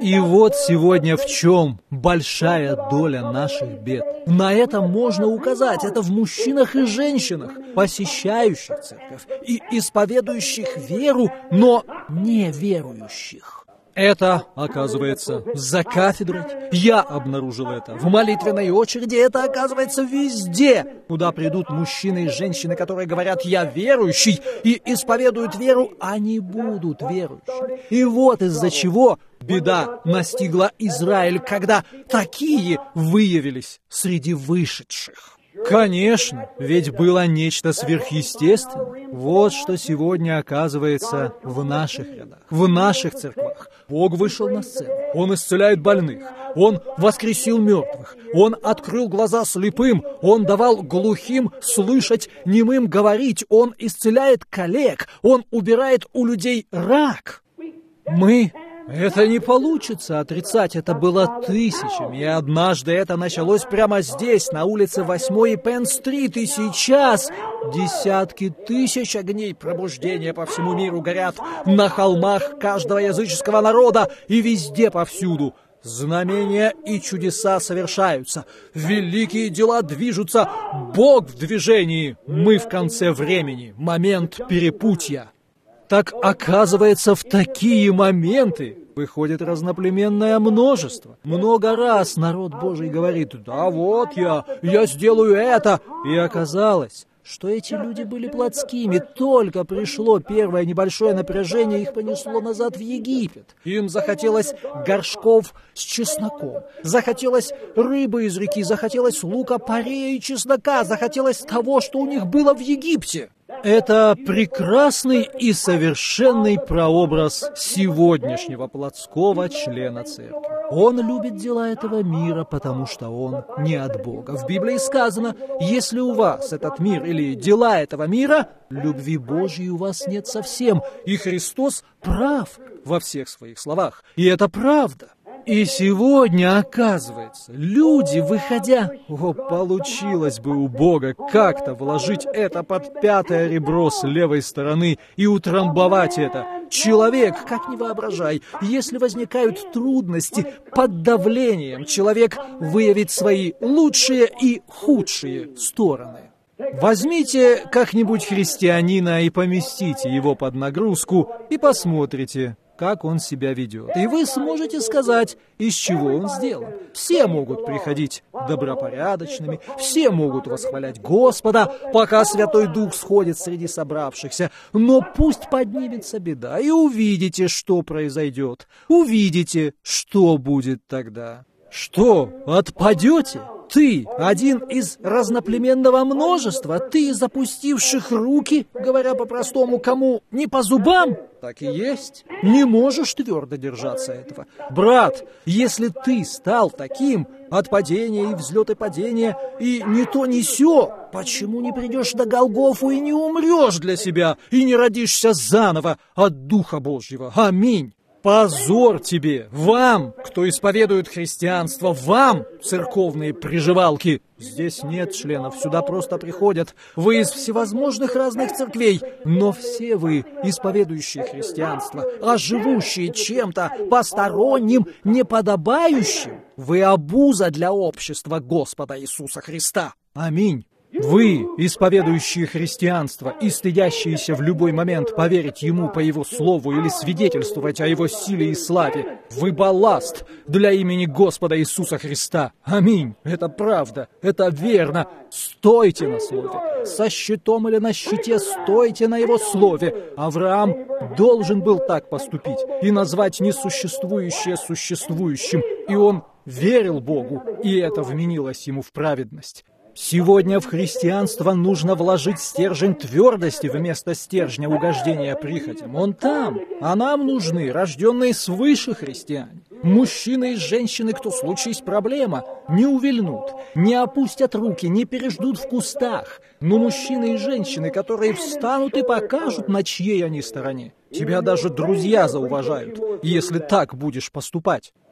И вот сегодня в чем большая доля наших бед. На это можно указать. Это в мужчинах и женщинах, посещающих церковь и исповедующих веру, но не верующих. Это, оказывается, за кафедрой. Я обнаружил это в молитвенной очереди. Это, оказывается, везде, куда придут мужчины и женщины, которые говорят «я верующий» и исповедуют веру, а не будут верующими. И вот из-за чего беда настигла Израиль, когда такие выявились среди вышедших. Конечно, ведь было нечто сверхъестественное. Вот что сегодня оказывается в наших рядах, в наших церквах. Бог вышел на сцену, Он исцеляет больных, Он воскресил мертвых, Он открыл глаза слепым, Он давал глухим слышать, немым говорить, Он исцеляет калек, Он убирает у людей рак. Мы... Это не получится отрицать, это было тысячами, и однажды это началось прямо здесь, на улице восьмой и Пенн-стрит, и сейчас десятки тысяч огней пробуждения по всему миру горят на холмах каждого языческого народа и везде повсюду. Знамения и чудеса совершаются, великие дела движутся, Бог в движении, мы в конце времени, момент перепутья. Так оказывается, в такие моменты выходит разноплеменное множество. Много раз народ Божий говорит: «Да вот я, я сделаю это». И оказалось, что эти люди были плотскими. Только пришло первое небольшое напряжение, их понесло назад в Египет. Им захотелось горшков с чесноком, захотелось рыбы из реки, захотелось лука-порея и чеснока, захотелось того, что у них было в Египте. Это прекрасный и совершенный прообраз сегодняшнего плотского члена церкви. Он любит дела этого мира, потому что он не от Бога. В Библии сказано: если у вас этот мир или дела этого мира, любви Божьей у вас нет совсем. И Христос прав во всех своих словах. И это правда. И сегодня, оказывается, люди, выходя, о, получилось бы у Бога как-то вложить это под пятое ребро с левой стороны и утрамбовать это. Человек, как ни воображай, если возникают трудности, под давлением человек выявит свои лучшие и худшие стороны. Возьмите как-нибудь христианина и поместите его под нагрузку, и посмотрите, как он себя ведет. И вы сможете сказать, из чего он сделан. Все могут приходить добропорядочными, все могут восхвалять Господа, пока Святой Дух сходит среди собравшихся. Но пусть поднимется беда, и увидите, что произойдет. Увидите, что будет тогда. Что, отпадете? Ты, один из разноплеменного множества, ты из опустивших руки, говоря по-простому, кому не по зубам, так и есть. Не можешь твердо держаться этого. Брат, если ты стал таким, от падения и взлет и падения, и ни то, ни сё, почему не придешь до Голгофу и не умрешь для себя, и не родишься заново от Духа Божьего? Аминь. Позор тебе, вам, кто исповедует христианство, вам, церковные приживалки. Здесь нет членов, сюда просто приходят. Вы из всевозможных разных церквей, но все вы, исповедующие христианство, а живущие чем-то посторонним, неподобающим, вы обуза для общества Господа Иисуса Христа. Аминь. Вы, исповедующие христианство и стыдящиеся в любой момент поверить Ему по Его слову или свидетельствовать о Его силе и славе, вы балласт для имени Господа Иисуса Христа. Аминь. Это правда, это верно. Стойте на слове. Со щитом или на щите стойте на Его слове. Авраам должен был так поступить и назвать несуществующее существующим. И он верил Богу, и это вменилось ему в праведность. Сегодня в христианство нужно вложить стержень твердости вместо стержня угождения прихотям. Он там, а нам нужны рожденные свыше христиане. Мужчины и женщины, кто случись проблема, не увильнут, не опустят руки, не переждут в кустах. Но мужчины и женщины, которые встанут и покажут, на чьей они стороне. Тебя даже друзья зауважают, если так будешь поступать.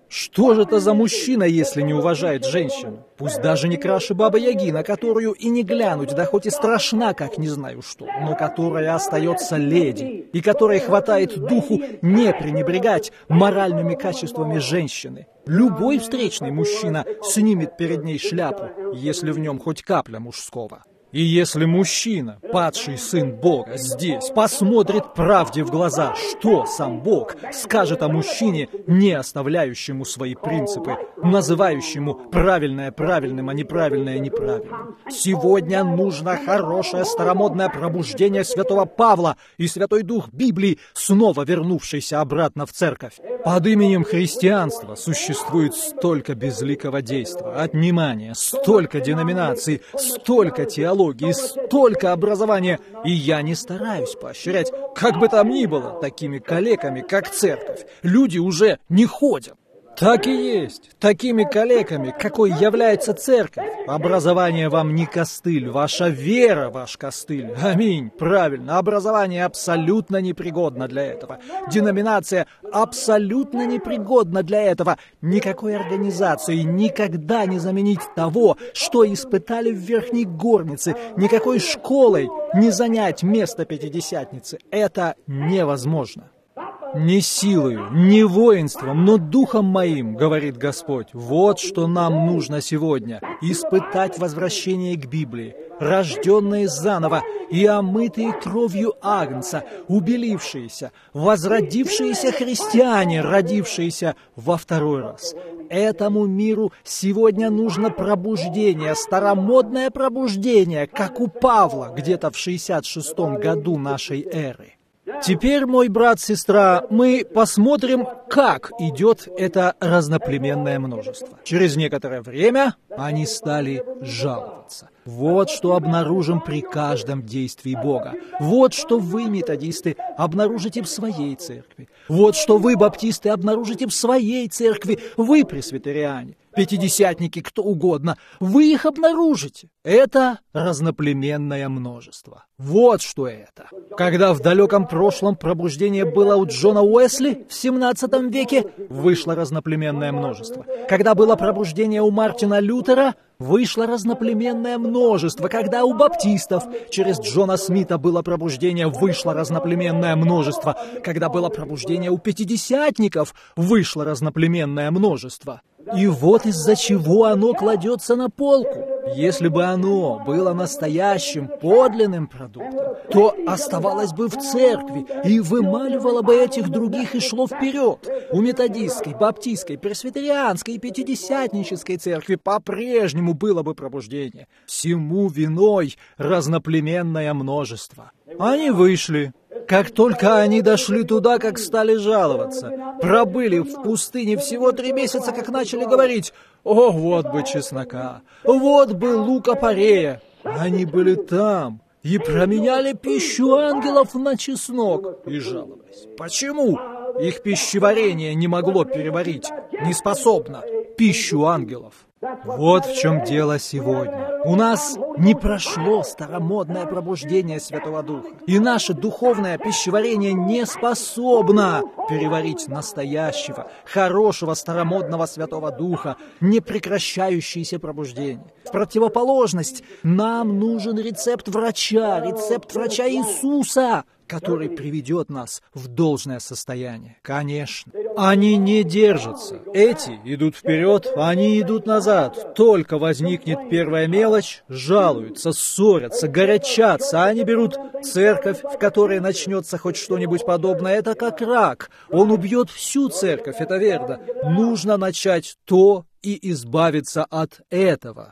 Что же это за мужчина, если не уважает женщину? Пусть даже не краше Бабы-Яги, на которую и не глянуть, да хоть и страшна, как не знаю что, но которая остается леди, и которой хватает духу не пренебрегать моральными качествами женщины. Любой встречный мужчина снимет перед ней шляпу, если в нем хоть капля мужского. И если мужчина, падший сын Бога, здесь посмотрит правде в глаза, что сам Бог скажет о мужчине, не оставляющему свои принципы, называющему правильное правильным, а неправильное неправильным. Сегодня нужно хорошее старомодное пробуждение святого Павла и Святой Дух Библии, снова вернувшийся обратно в церковь. Под именем христианства существует столько безликого действа, отнимания, столько деноминаций, столько теологии, столько образования, и я не стараюсь поощрять, как бы там ни было, такими калеками, как церковь. Люди уже не ходят. Так и есть. Такими калеками, какой является церковь. Образование вам не костыль, ваша вера ваш костыль. Аминь. Правильно. Образование абсолютно непригодно для этого. Деноминация абсолютно непригодна для этого. Никакой организации никогда не заменить того, что испытали в Верхней Горнице. Никакой школой не занять место Пятидесятницы. Это невозможно. «Не силою, не воинством, но духом моим, — говорит Господь, — вот что нам нужно сегодня — испытать возвращение к Библии, рожденные заново и омытые кровью Агнца, убелившиеся, возродившиеся христиане, родившиеся во второй раз. Этому миру сегодня нужно пробуждение, старомодное пробуждение, как у Павла где-то в шестьдесят шестом году нашей эры. Теперь, мой брат, сестра, мы посмотрим, как идет это разноплеменное множество. Через некоторое время они стали жаловаться. Вот что обнаружим при каждом действии Бога. Вот что вы, методисты, обнаружите в своей церкви. Вот что вы, баптисты, обнаружите в своей церкви. Вы, пресвитериане, пятидесятники, кто угодно, вы их обнаружите. Это разноплеменное множество. Вот что это. Когда в далеком прошлом пробуждение было у Джона Уэсли в семнадцатом веке, вышло разноплеменное множество. Когда было пробуждение у Мартина Лютера, вышло разноплеменное множество. Когда у баптистов через Джона Смита было пробуждение, вышло разноплеменное множество. Когда было пробуждение у пятидесятников, вышло разноплеменное множество. И вот из-за чего оно кладется на полку. Если бы оно было настоящим, подлинным продуктом, то оставалось бы в церкви и вымаливало бы этих других и шло вперед. У методистской, баптистской, пресвитерианской и пятидесятнической церкви по-прежнему было бы пробуждение. Всему виной разноплеменное множество. Они вышли. Как только они дошли туда, как стали жаловаться. Пробыли в пустыне всего три месяца, как начали говорить: «О, вот бы чеснока! Вот бы лука-порея!» Они были там и променяли пищу ангелов на чеснок и жаловались. Почему? Их пищеварение не могло переварить, не способно пищу ангелов. Вот в чем дело сегодня. У нас не прошло старомодное пробуждение Святого Духа, и наше духовное пищеварение не способно переварить настоящего, хорошего, старомодного Святого Духа, непрекращающееся пробуждение. В противоположность, нам нужен рецепт врача, рецепт врача Иисуса, который приведет нас в должное состояние. Конечно, они не держатся. Эти идут вперед, они идут назад. Только возникнет первая мелочь, жалуются, ссорятся, горячатся. Они берут церковь, в которой начнется хоть что-нибудь подобное. Это как рак. Он убьет всю церковь, это верно. Нужно начать то и избавиться от этого.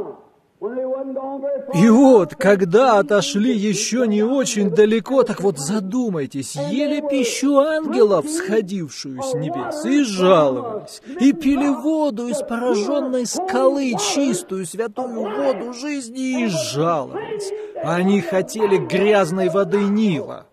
И вот, когда отошли еще не очень далеко, так вот задумайтесь, ели пищу ангелов, сходившую с небес, и жаловались, и пили воду из пораженной скалы, чистую святую воду жизни, и жаловались. Они хотели грязной воды Нила.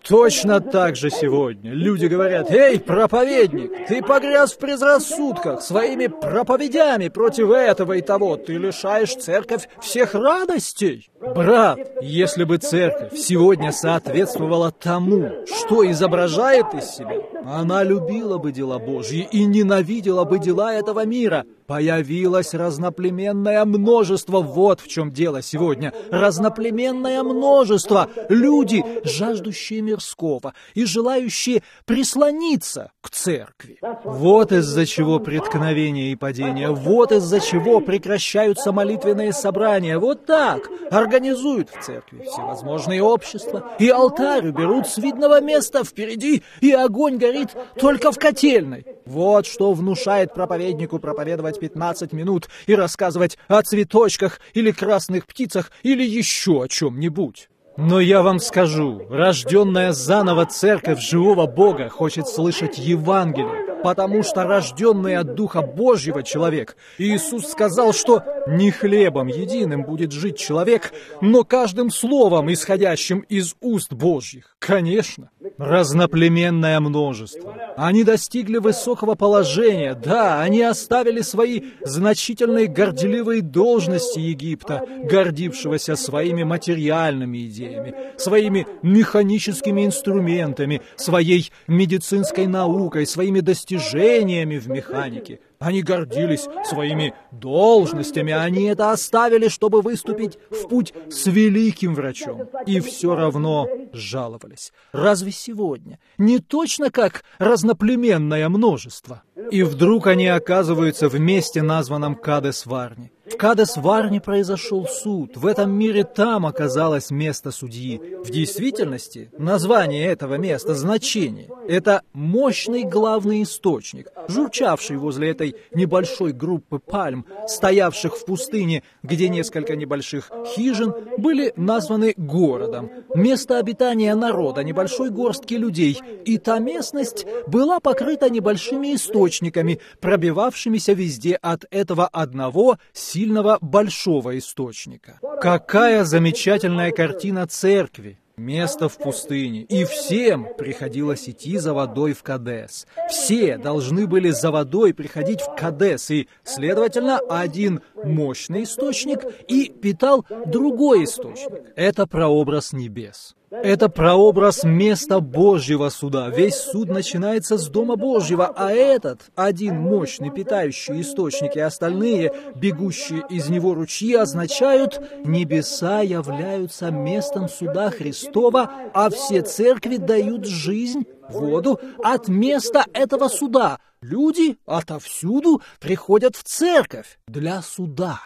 Точно так же сегодня люди говорят: «Эй, проповедник, ты погряз в предрассудках своими проповедями против этого и того, ты лишаешь церковь всех радостей». Брат, если бы церковь сегодня соответствовала тому, что изображает из себя, она любила бы дела Божьи и ненавидела бы дела этого мира. Появилось разноплеменное множество, вот в чем дело сегодня. Разноплеменное множество. Люди, жаждущие мирского и желающие прислониться к церкви. Вот из-за чего преткновения и падения, вот из-за чего прекращаются молитвенные собрания. Вот так организуют в церкви всевозможные общества, и алтарь уберут с видного места впереди, и огонь горит только в котельной. Вот что внушает проповеднику проповедовать пятнадцать минут и рассказывать о цветочках или красных птицах или еще о чем-нибудь. Но я вам скажу, рожденная заново церковь живого Бога хочет слышать Евангелие, потому что рожденный от Духа Божьего человек, Иисус сказал, что не хлебом единым будет жить человек, но каждым словом, исходящим из уст Божьих. Конечно, разноплеменное множество. Они достигли высокого положения, да, они оставили свои значительные горделивые должности Египта, гордившегося своими материальными идеями, своими механическими инструментами, своей медицинской наукой, своими достижениями в механике. Они гордились своими должностями, они это оставили, чтобы выступить в путь с великим врачом. И все равно жаловались. Разве сегодня не точно как разноплеменное множество? И вдруг они оказываются в месте, названном Кадес-Варни. В Кадес-Варни произошел суд. В этом мире там оказалось место судьи. В действительности название этого места, значение, это мощный главный источник, журчавший возле этой небольшой группы пальм, стоявших в пустыне, где несколько небольших хижин были названы городом, место обитания народа, небольшой горстки людей, и та местность была покрыта небольшими источниками, пробивавшимися везде от этого одного сильного большого источника. Какая замечательная картина церкви! Место в пустыне, и всем приходилось идти за водой в Кадес. Все должны были за водой приходить в Кадес, и, следовательно, один мощный источник и питал другой источник. Это прообраз небес. Это прообраз места Божьего суда. Весь суд начинается с Дома Божьего, а этот один мощный питающий источник и остальные, бегущие из него ручьи, означают: небеса являются местом суда Христова, а все церкви дают жизнь, воду от места этого суда. Люди отовсюду приходят в церковь для суда.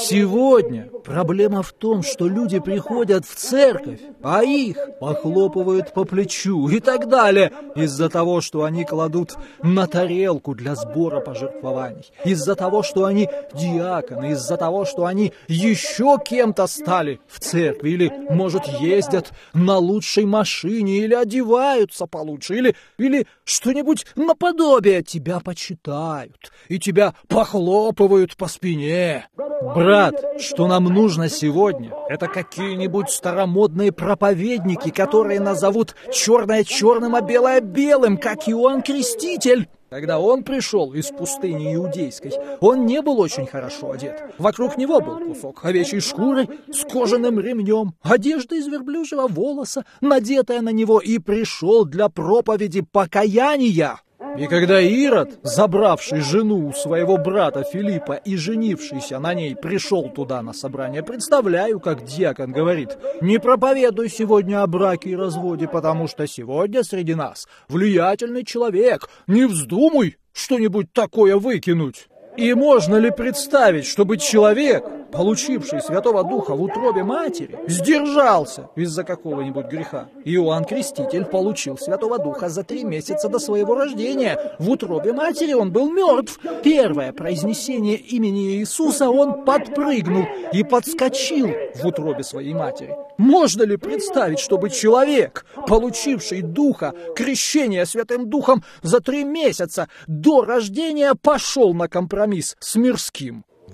Сегодня проблема в том, что люди приходят в церковь, а их похлопывают по плечу и так далее, из-за того, что они кладут на тарелку для сбора пожертвований, из-за того, что они диаконы, из-за того, что они еще кем-то стали в церкви, или, может, ездят на лучшей машине, или одеваются получше, или, или что-нибудь наподобие. Тебя почитают, и тебя похлопывают по спине. Брат, что нам нужно сегодня, это какие-нибудь старомодные проповедники, которые назовут черное черным, а белое белым, как Иоанн Креститель. Когда он пришел из пустыни иудейской, он не был очень хорошо одет. Вокруг него был кусок овечьей шкуры с кожаным ремнем, одежда из верблюжьего волоса, надетая на него, и пришел для проповеди покаяния. И когда Ирод, забравший жену у своего брата Филиппа и женившийся на ней, пришел туда на собрание, представляю, как диакон говорит: «Не проповедуй сегодня о браке и разводе, потому что сегодня среди нас влиятельный человек, не вздумай что-нибудь такое выкинуть». И можно ли представить, чтобы человек, получивший Святого Духа в утробе матери, сдержался из-за какого-нибудь греха? Иоанн Креститель получил Святого Духа за три месяца до своего рождения. В утробе матери он был мертв. Первое произнесение имени Иисуса он подпрыгнул и подскочил в утробе своей матери. Можно ли представить, чтобы человек, получивший Духа, крещение Святым Духом за три месяца до рождения, пошел на компромисс с мирским?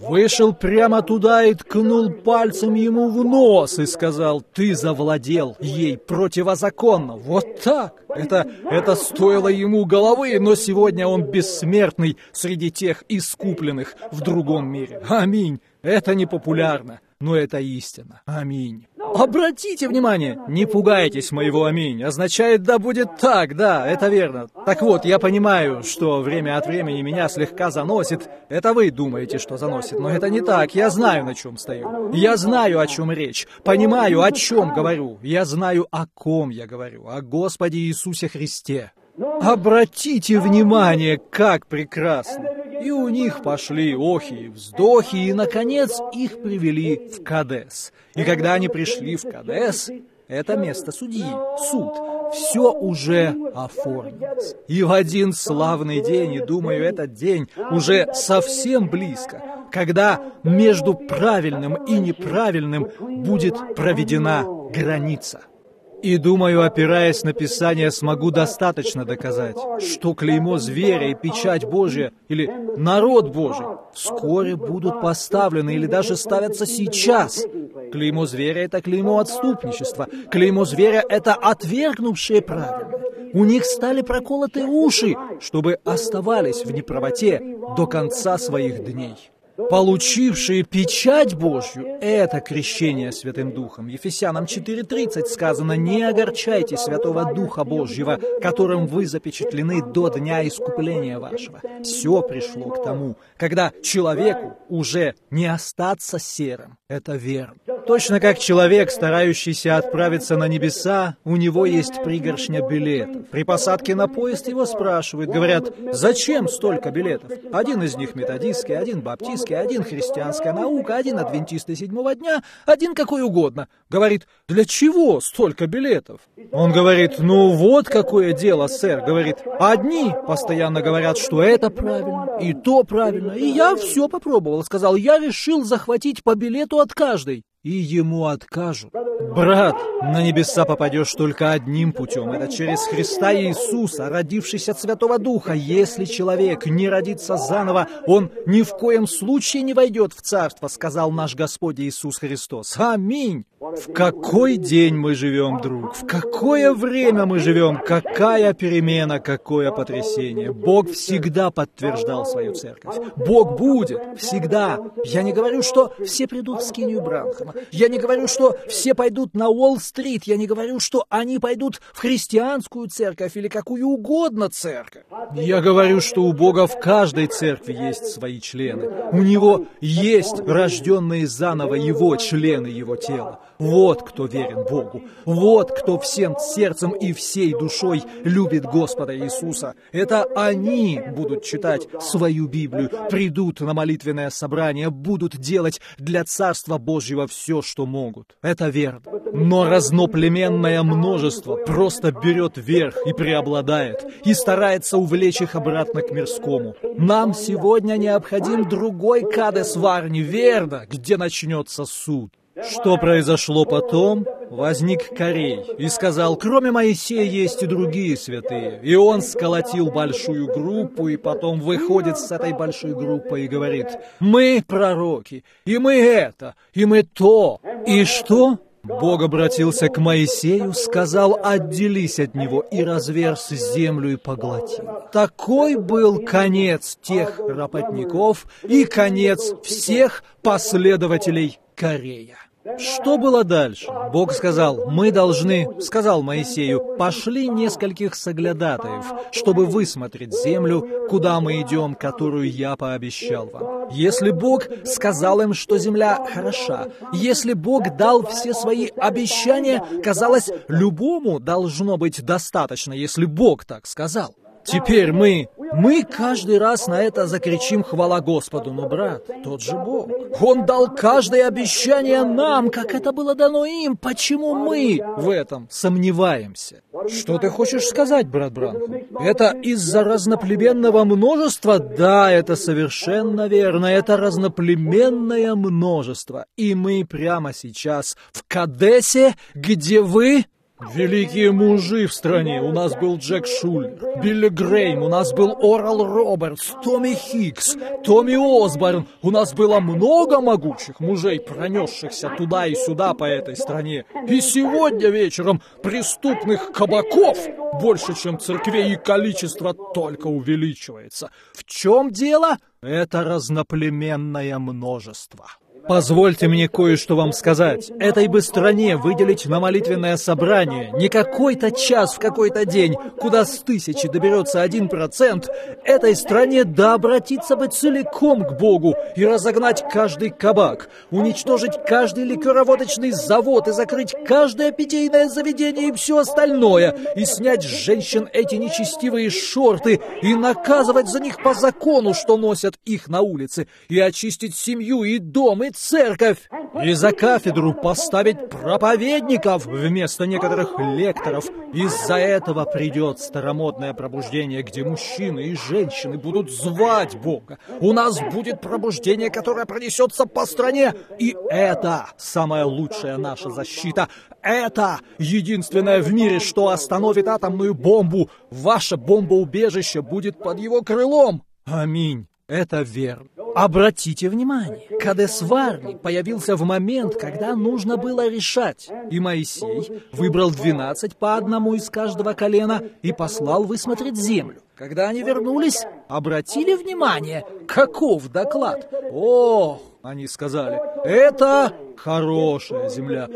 вышел прямо туда и ткнул пальцем ему в нос и сказал: «Ты завладел ей противозаконно». Вот так. Это, это стоило ему головы, но сегодня он бессмертный среди тех искупленных в другом мире. Аминь. Это не популярно, но это истина. Аминь. Обратите внимание, не пугайтесь моего «аминь». Означает «да будет так», да, это верно. Так вот, я понимаю, что время от времени меня слегка заносит. Это вы думаете, что заносит, но это не так. Я знаю, на чем стою. Я знаю, о чем речь. Понимаю, о чем говорю. Я знаю, о ком я говорю. О Господе Иисусе Христе. Обратите внимание, как прекрасно. И у них пошли охи и вздохи, и, наконец, их привели в Кадес. И когда они пришли в Кадес, это место судьи, суд, все уже оформилось. И в один славный день, и думаю, этот день уже совсем близко, когда между правильным и неправильным будет проведена граница. И думаю, опираясь на Писание, смогу достаточно доказать, что клеймо зверя и печать Божья, или народ Божий, вскоре будут поставлены или даже ставятся сейчас. Клеймо зверя — это клеймо отступничества. Клеймо зверя — это отвергнувшие правильно. У них стали проколоты уши, чтобы оставались в неправоте до конца своих дней. Получившие печать Божью — это крещение Святым Духом. Ефесянам четыре тридцать сказано: «Не огорчайте Святого Духа Божьего, которым вы запечатлены до дня искупления вашего». Все пришло к тому, когда человеку уже не остаться серым. Это верно. Точно как человек, старающийся отправиться на небеса, у него есть пригоршня билетов. При посадке на поезд его спрашивают, говорят: «Зачем столько билетов?» Один из них методистский, один баптистский, один христианская наука, один адвентисты седьмого дня, один какой угодно. Говорит: «Для чего столько билетов?» Он говорит: «Ну вот какое дело, сэр». Говорит: «Одни постоянно говорят, что это правильно, и то правильно, и я все попробовал». Сказал: «Я решил захватить по билету от каждой». И ему откажут. Брат, на небеса попадешь только одним путем. Это через Христа Иисуса, родившийся от Святого Духа. Если человек не родится заново, он ни в коем случае не войдет в Царство, сказал наш Господь Иисус Христос. Аминь. В какой день мы живем, друг? В какое время мы живем? Какая перемена, какое потрясение? Бог всегда подтверждал свою церковь. Бог будет всегда. Я не говорю, что все придут в скинию Бранхама. Я не говорю, что все пойдут на Уолл-стрит. Я не говорю, что они пойдут в христианскую церковь или какую угодно церковь. Я говорю, что у Бога в каждой церкви есть свои члены. У Него есть рожденные заново Его члены Его тела. Вот кто верен Богу. Вот кто всем сердцем и всей душой любит Господа Иисуса. Это они будут читать свою Библию, придут на молитвенное собрание, будут делать для Царства Божьего все, что могут. Это верно. Но разноплеменное множество просто берет верх и преобладает, и старается увлечь их обратно к мирскому. Нам сегодня необходим другой Кадес Варни, верно, где начнется суд. Что произошло потом? Возник Корей и сказал: «Кроме Моисея есть и другие святые». И он сколотил большую группу, и потом выходит с этой большой группой и говорит: «Мы пророки, и мы это, и мы то». И что? Бог обратился к Моисею, сказал: «Отделись от него и разверз землю и поглоти». Такой был конец тех работников и конец всех последователей Корея. Что было дальше? Бог сказал: «Мы должны, — сказал Моисею, — пошли нескольких соглядатаев, чтобы высмотреть землю, куда мы идем, которую я пообещал вам». Если Бог сказал им, что земля хороша, если Бог дал все свои обещания, казалось, любому должно быть достаточно, если Бог так сказал. Теперь мы, мы каждый раз на это закричим «Хвала Господу», но, брат, тот же Бог. Он дал каждое обещание нам, как это было дано им. Почему мы в этом сомневаемся? Что ты хочешь сказать, брат Бранхам? Это из-за разноплеменного множества? Да, это совершенно верно. Это разноплеменное множество. И мы прямо сейчас в Кадесе, где вы... Великие мужи в стране. У нас был Джек Шулер, Билли Грейм, у нас был Орал Робертс, Томми Хикс, Томми Осборн. У нас было много могучих мужей, пронесшихся туда и сюда по этой стране. И сегодня вечером преступных кабаков больше, чем церквей, и количество только увеличивается. В чем дело? Это разноплеменное множество. Позвольте мне кое-что вам сказать. Этой бы стране выделить на молитвенное собрание не какой-то час в какой-то день, куда с тысячи доберется один процент. Этой стране да обратиться бы целиком к Богу и разогнать каждый кабак, уничтожить каждый ликероводочный завод и закрыть каждое питейное заведение и все остальное, и снять с женщин эти нечестивые шорты и наказывать за них по закону, что носят их на улице, и очистить семью и дом, и церковь, и за кафедру поставить проповедников вместо некоторых лекторов. Из-за этого придет старомодное пробуждение, где мужчины и женщины будут звать Бога. У нас будет пробуждение, которое пронесется по стране, и это самая лучшая наша защита. Это единственное в мире, что остановит атомную бомбу. Ваше бомбоубежище будет под его крылом. Аминь. Это верно. Обратите внимание, Кадес Варни появился в момент, когда нужно было решать. И Моисей выбрал двенадцать по одному из каждого колена и послал высмотреть землю. Когда они вернулись, обратили внимание, каков доклад. Ох, они сказали, это хорошая земля.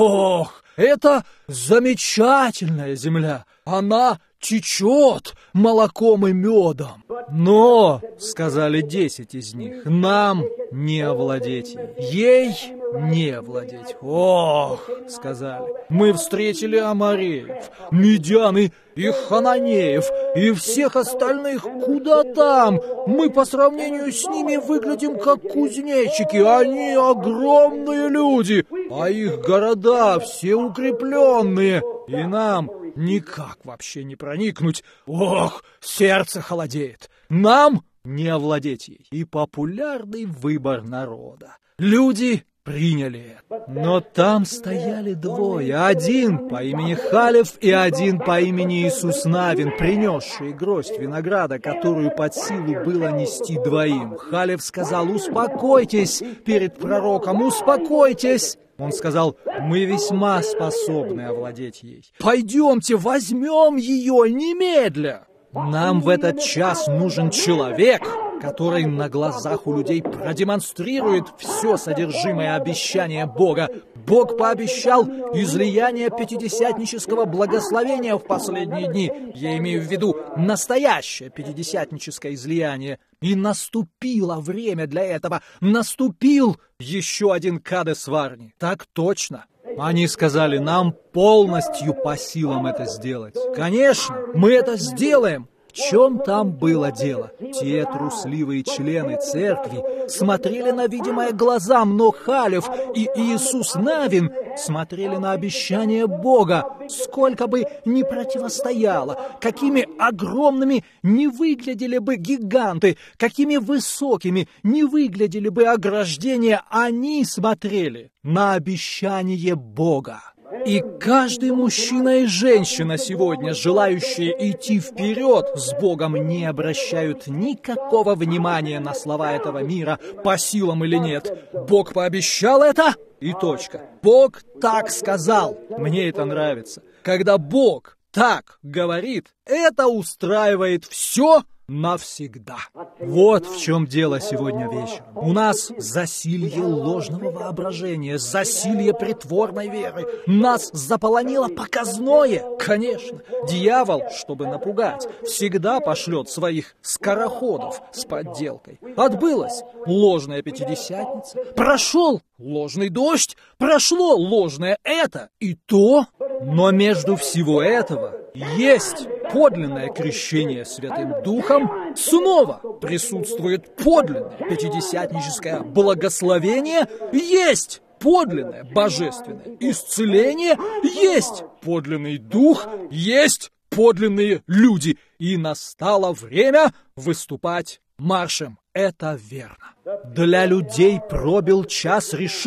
Ох, это замечательная земля. Она течет молоком и медом. Но, сказали десять из них, нам не овладеть ей. Ей не овладеть. Ох, сказали, мы встретили амореев, медян и хананеев, и всех остальных куда там. Мы по сравнению с ними выглядим как кузнечики. Они огромные люди, а их города все укрепленные. И нам никак вообще не проникнуть. Ох, сердце холодеет. Нам не овладеть ей. И популярный выбор народа. Люди приняли это. Но там стояли двое. Один по имени Халев и один по имени Иисус Навин, принесшие гроздь винограда, которую под силу было нести двоим. Халев сказал: «Успокойтесь перед пророком, успокойтесь». Он сказал: «Мы весьма способны овладеть ей. Пойдемте, возьмем ее немедля». Нам в этот час нужен человек, который на глазах у людей продемонстрирует все содержимое обещания Бога. Бог пообещал излияние пятидесятнического благословения в последние дни. Я имею в виду настоящее пятидесятническое излияние. И наступило время для этого. Наступил еще один Кадес Варни. Так точно. Они сказали: нам полностью по силам это сделать. Конечно, мы это сделаем. В чем там было дело? Те трусливые члены церкви смотрели на видимое глазам, но Халев и Иисус Навин смотрели на обещание Бога. Сколько бы ни противостояло, какими огромными не выглядели бы гиганты, какими высокими не выглядели бы ограждения, они смотрели на обещание Бога. И каждый мужчина и женщина сегодня, желающие идти вперед с Богом, не обращают никакого внимания на слова этого мира, по силам или нет. Бог пообещал это, и точка. Бог так сказал. Мне это нравится. Когда Бог так говорит, это устраивает все навсегда. Вот в чем дело сегодня вечером. У нас засилье ложного воображения, засилье притворной веры. Нас заполонило показное. Конечно, дьявол, чтобы напугать, всегда пошлет своих скороходов с подделкой. Отбылась ложная пятидесятница, прошел ложный дождь, прошло ложное это и то. Но между всего этого есть подлинное крещение Святым Духом, снова присутствует подлинное пятидесятническое благословение, есть подлинное божественное исцеление, есть подлинный Дух, есть подлинные люди, и настало время выступать маршем. Это верно. Для людей пробил час решить,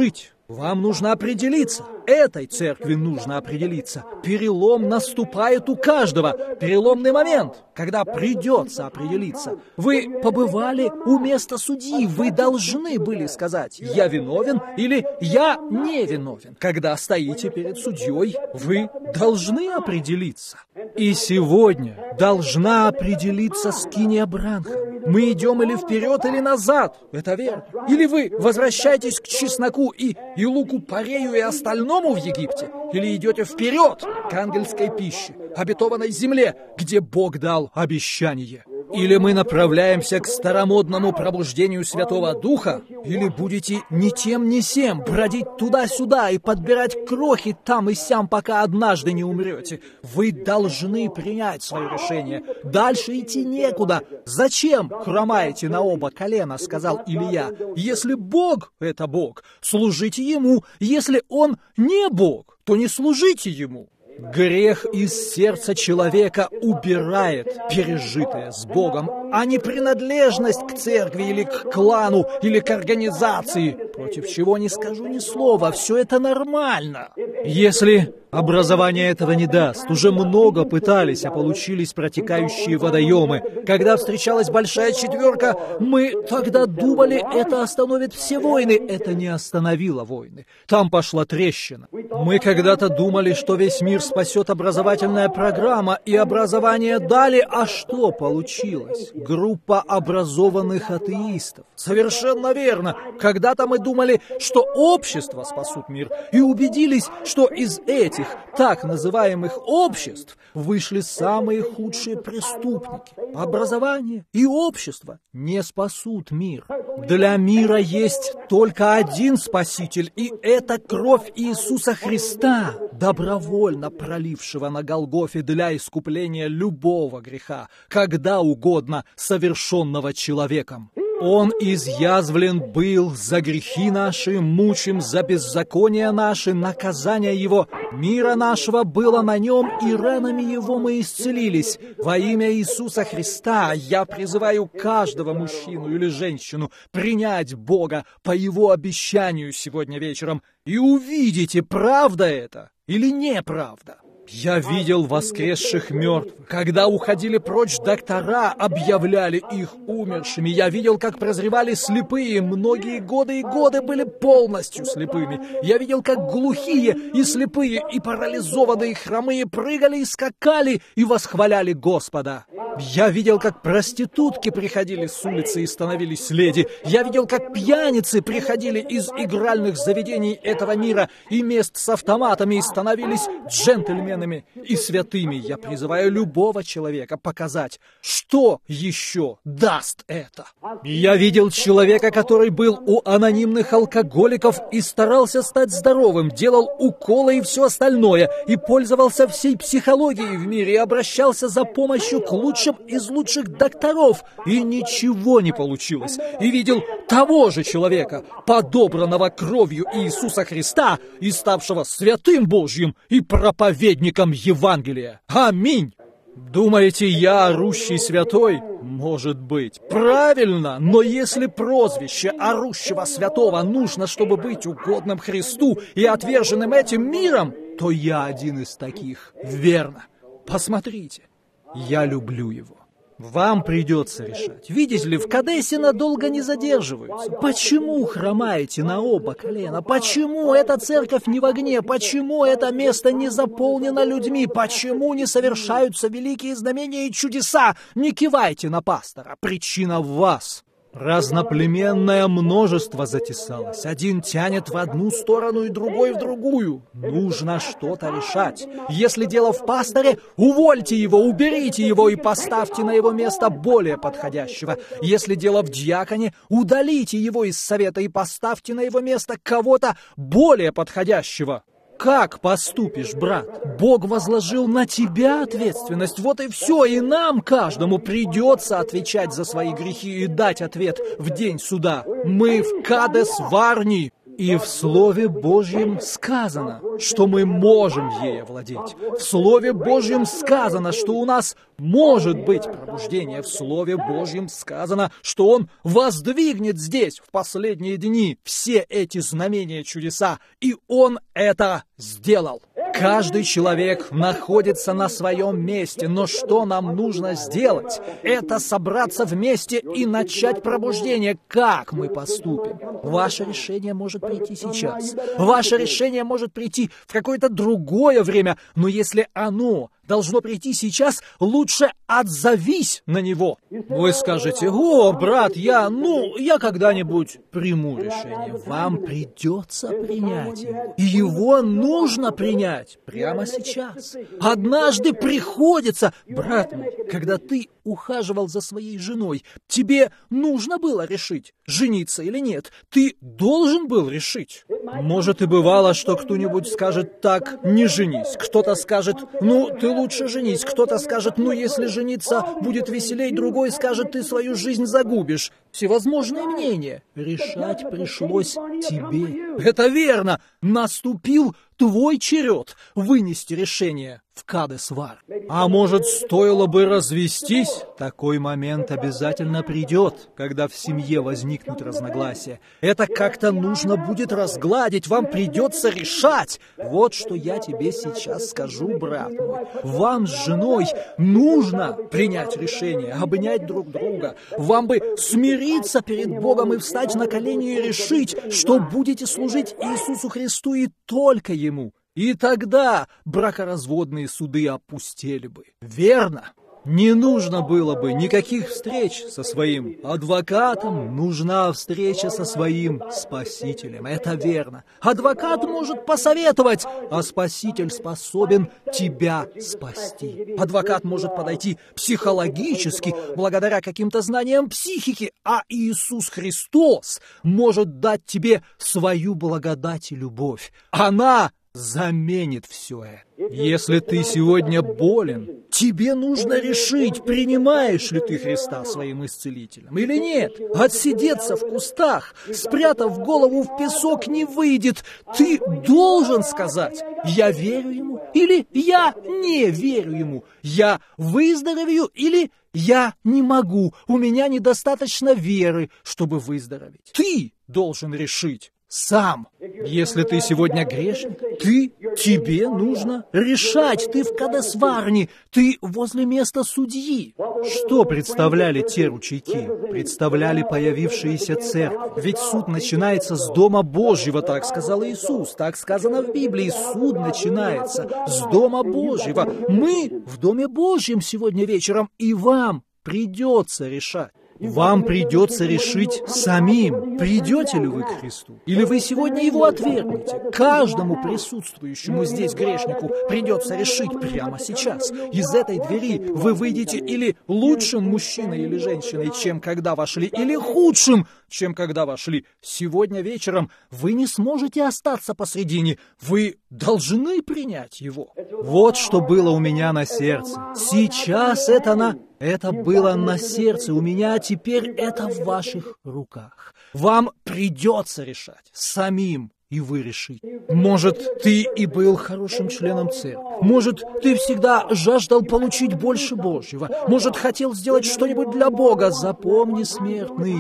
Вам нужно определиться. Этой церкви нужно определиться. Перелом наступает у каждого. Переломный момент, когда придется определиться. Вы побывали у места судьи. Вы должны были сказать: «Я виновен» или «Я не виновен». Когда стоите перед судьей, вы должны определиться. И сегодня должна определиться скиния Бранхама. Мы идем или вперед, или назад. Это верно. Или вы возвращаетесь к чесноку и, и луку порею и остальному в Египте, или идете вперед к ангельской пище, обетованной земле, где Бог дал обещание. Или мы направляемся к старомодному пробуждению Святого Духа, или будете ни тем, ни сем бродить туда-сюда и подбирать крохи там и сям, пока однажды не умрете. Вы должны принять свое решение. Дальше идти некуда. Зачем хромаете на оба колена, сказал Илия. Если Бог — это Бог, служите Ему. Если Он не Бог, то не служите Ему. Грех из сердца человека убирает пережитое с Богом, а не принадлежность к церкви или к клану, или к организации, против чего не скажу ни слова, все это нормально. Если образование этого не даст, уже много пытались, а получились протекающие водоемы. Когда встречалась большая четверка, мы тогда думали, это остановит все войны. Это не остановило войны. Там пошла трещина. Мы когда-то думали, что весь мир спасет образовательная программа, и образование дали, а что получилось? Группа образованных атеистов. Совершенно верно. Когда-то мы думали, что общество спасут мир, и убедились, что из этих так называемых обществ вышли самые худшие преступники. Образование и общество не спасут мир. Для мира есть только один Спаситель, и это кровь Иисуса Христа, добровольно пролившего на Голгофе для искупления любого греха, когда угодно совершенного человеком. Он изъязвлен был за грехи наши, мучим за беззакония наши, наказание Его, мира нашего было на Нем, и ранами Его мы исцелились. Во имя Иисуса Христа я призываю каждого мужчину или женщину принять Бога по Его обещанию сегодня вечером, и увидите, правда это или неправда. Я видел воскресших мертвых. Когда уходили прочь доктора, объявляли их умершими. Я видел, как прозревали слепые. Многие годы и годы были полностью слепыми. Я видел, как глухие и слепые, и парализованные хромые прыгали и скакали и восхваляли Господа. Я видел, как проститутки приходили с улицы и становились леди. Я видел, как пьяницы приходили из игральных заведений этого мира и мест с автоматами и становились джентльменами и святыми. Я призываю любого человека показать, что еще даст это. Я видел человека, который был у анонимных алкоголиков и старался стать здоровым, делал уколы и все остальное, и пользовался всей психологией в мире, и обращался за помощью к лучшим из лучших докторов, и ничего не получилось. И видел того же человека, подобранного кровью Иисуса Христа и ставшего святым Божьим и проповедником Евангелия. Аминь! Думаете, я орущий святой? Может быть. Правильно, но если прозвище орущего святого нужно, чтобы быть угодным Христу и отверженным этим миром, то я один из таких. Верно. Посмотрите. Я люблю его. Вам придется решать. Видите ли, в Кадесе надолго не задерживаются. Почему хромаете на оба колена? Почему эта церковь не в огне? Почему это место не заполнено людьми? Почему не совершаются великие знамения и чудеса? Не кивайте на пастора. Причина в вас. Разноплеменное множество затесалось. Один тянет в одну сторону и другой в другую. Нужно что-то решать. Если дело в пасторе, увольте его, уберите его и поставьте на его место более подходящего. Если дело в диаконе, удалите его из совета и поставьте на его место кого-то более подходящего. Как поступишь, брат? Бог возложил на тебя ответственность. Вот и все. И нам, каждому, придется отвечать за свои грехи и дать ответ в день суда. Мы в Кадес Варни. И в Слове Божьем сказано, что мы можем ей овладеть. В Слове Божьем сказано, что у нас может быть пробуждение. В Слове Божьем сказано, что Он воздвигнет здесь в последние дни все эти знамения, чудеса. И Он это сделал. Каждый человек находится на своем месте, но что нам нужно сделать? Это собраться вместе и начать пробуждение. Как мы поступим? Ваше решение может прийти сейчас. Ваше решение может прийти в какое-то другое время, но если оно должно прийти сейчас, лучше отзовись на него. Вы скажете: «О, брат, я, ну, я когда-нибудь приму решение». Вам придется принять его. И его нужно принять прямо сейчас. Однажды приходится, брат мой, когда ты ухаживал за своей женой, тебе нужно было решить, жениться или нет. Ты должен был решить. Может, и бывало, что кто-нибудь скажет: «Так, не женись». Кто-то скажет: «Ну, ты лучше женись». Кто-то скажет: «Ну, если жениться будет веселей». Другой скажет: «Ты свою жизнь загубишь». Всевозможные мнения. Решать пришлось тебе. Это верно. Наступил твой черед вынести решение в Кадес-Вар. А может, стоило бы развестись? Такой момент обязательно придет, когда в семье возникнут разногласия. Это как-то нужно будет разгладить, вам придется решать. Вот что я тебе сейчас скажу, брат мой. Вам с женой нужно принять решение, обнять друг друга. Вам бы смириться перед Богом и встать на колени и решить, что будете служить Иисусу Христу и только Ему. И тогда бракоразводные суды опустели бы. Верно? Не нужно было бы никаких встреч со своим адвокатом, нужна встреча со своим Спасителем. Это верно. Адвокат может посоветовать, а Спаситель способен тебя спасти. Адвокат может подойти психологически, благодаря каким-то знаниям психики, а Иисус Христос может дать тебе свою благодать и любовь. Она заменит все это. Если ты сегодня болен, тебе нужно решить, принимаешь ли ты Христа своим исцелителем или нет. Отсидеться в кустах, спрятав голову в песок, не выйдет. Ты должен сказать: я верю Ему или я не верю Ему. Я выздоровею или я не могу. У меня недостаточно веры, чтобы выздороветь. Ты должен решить сам. Если ты сегодня грешник, ты, тебе нужно решать. Ты в Кадес-Варне, ты возле места судьи. Что представляли те ручейки? Представляли появившиеся церкви. Ведь суд начинается с Дома Божьего, так сказал Иисус. Так сказано в Библии. Суд начинается с Дома Божьего. Мы в Доме Божьем сегодня вечером, и вам придется решать. Вам придется решить самим, придете ли вы к Христу, или вы сегодня Его отвергнете. Каждому присутствующему здесь грешнику придется решить прямо сейчас. Из этой двери вы выйдете или лучшим мужчиной или женщиной, чем когда вошли, или худшим, чем когда вошли. Сегодня вечером вы не сможете остаться посредине, вы должны принять Его. Вот что было у меня на сердце. Сейчас это на... Это было на сердце у меня, а теперь это в ваших руках. Вам придется решать самим, и вы решите. Может, ты и был хорошим членом церкви. Может, ты всегда жаждал получить больше Божьего. Может, хотел сделать что-нибудь для Бога. Запомни, смертный,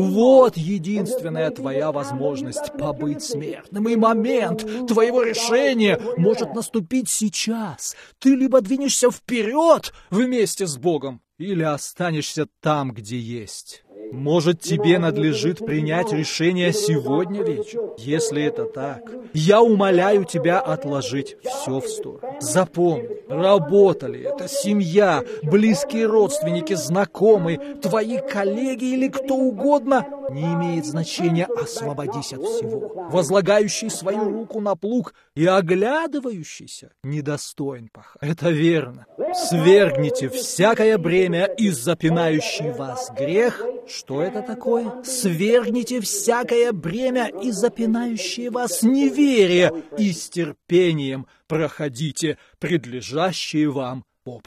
вот единственная твоя возможность побыть смертным. И момент твоего решения может наступить сейчас. Ты либо двинешься вперед вместе с Богом, или останешься там, где есть. Может, тебе надлежит принять решение сегодня вечером? Если это так, я умоляю тебя отложить все в сторону. Запомни, работа ли это, семья, близкие родственники, знакомые, твои коллеги или кто угодно, не имеет значения, освободись от всего. Возлагающий свою руку на плуг и оглядывающийся недостоин пахать. Это верно. Свергните всякое бремя и запинающий вас грех. Что это такое? Свергните всякое бремя и запинающее вас неверие, и с терпением проходите предлежащее вам поприще.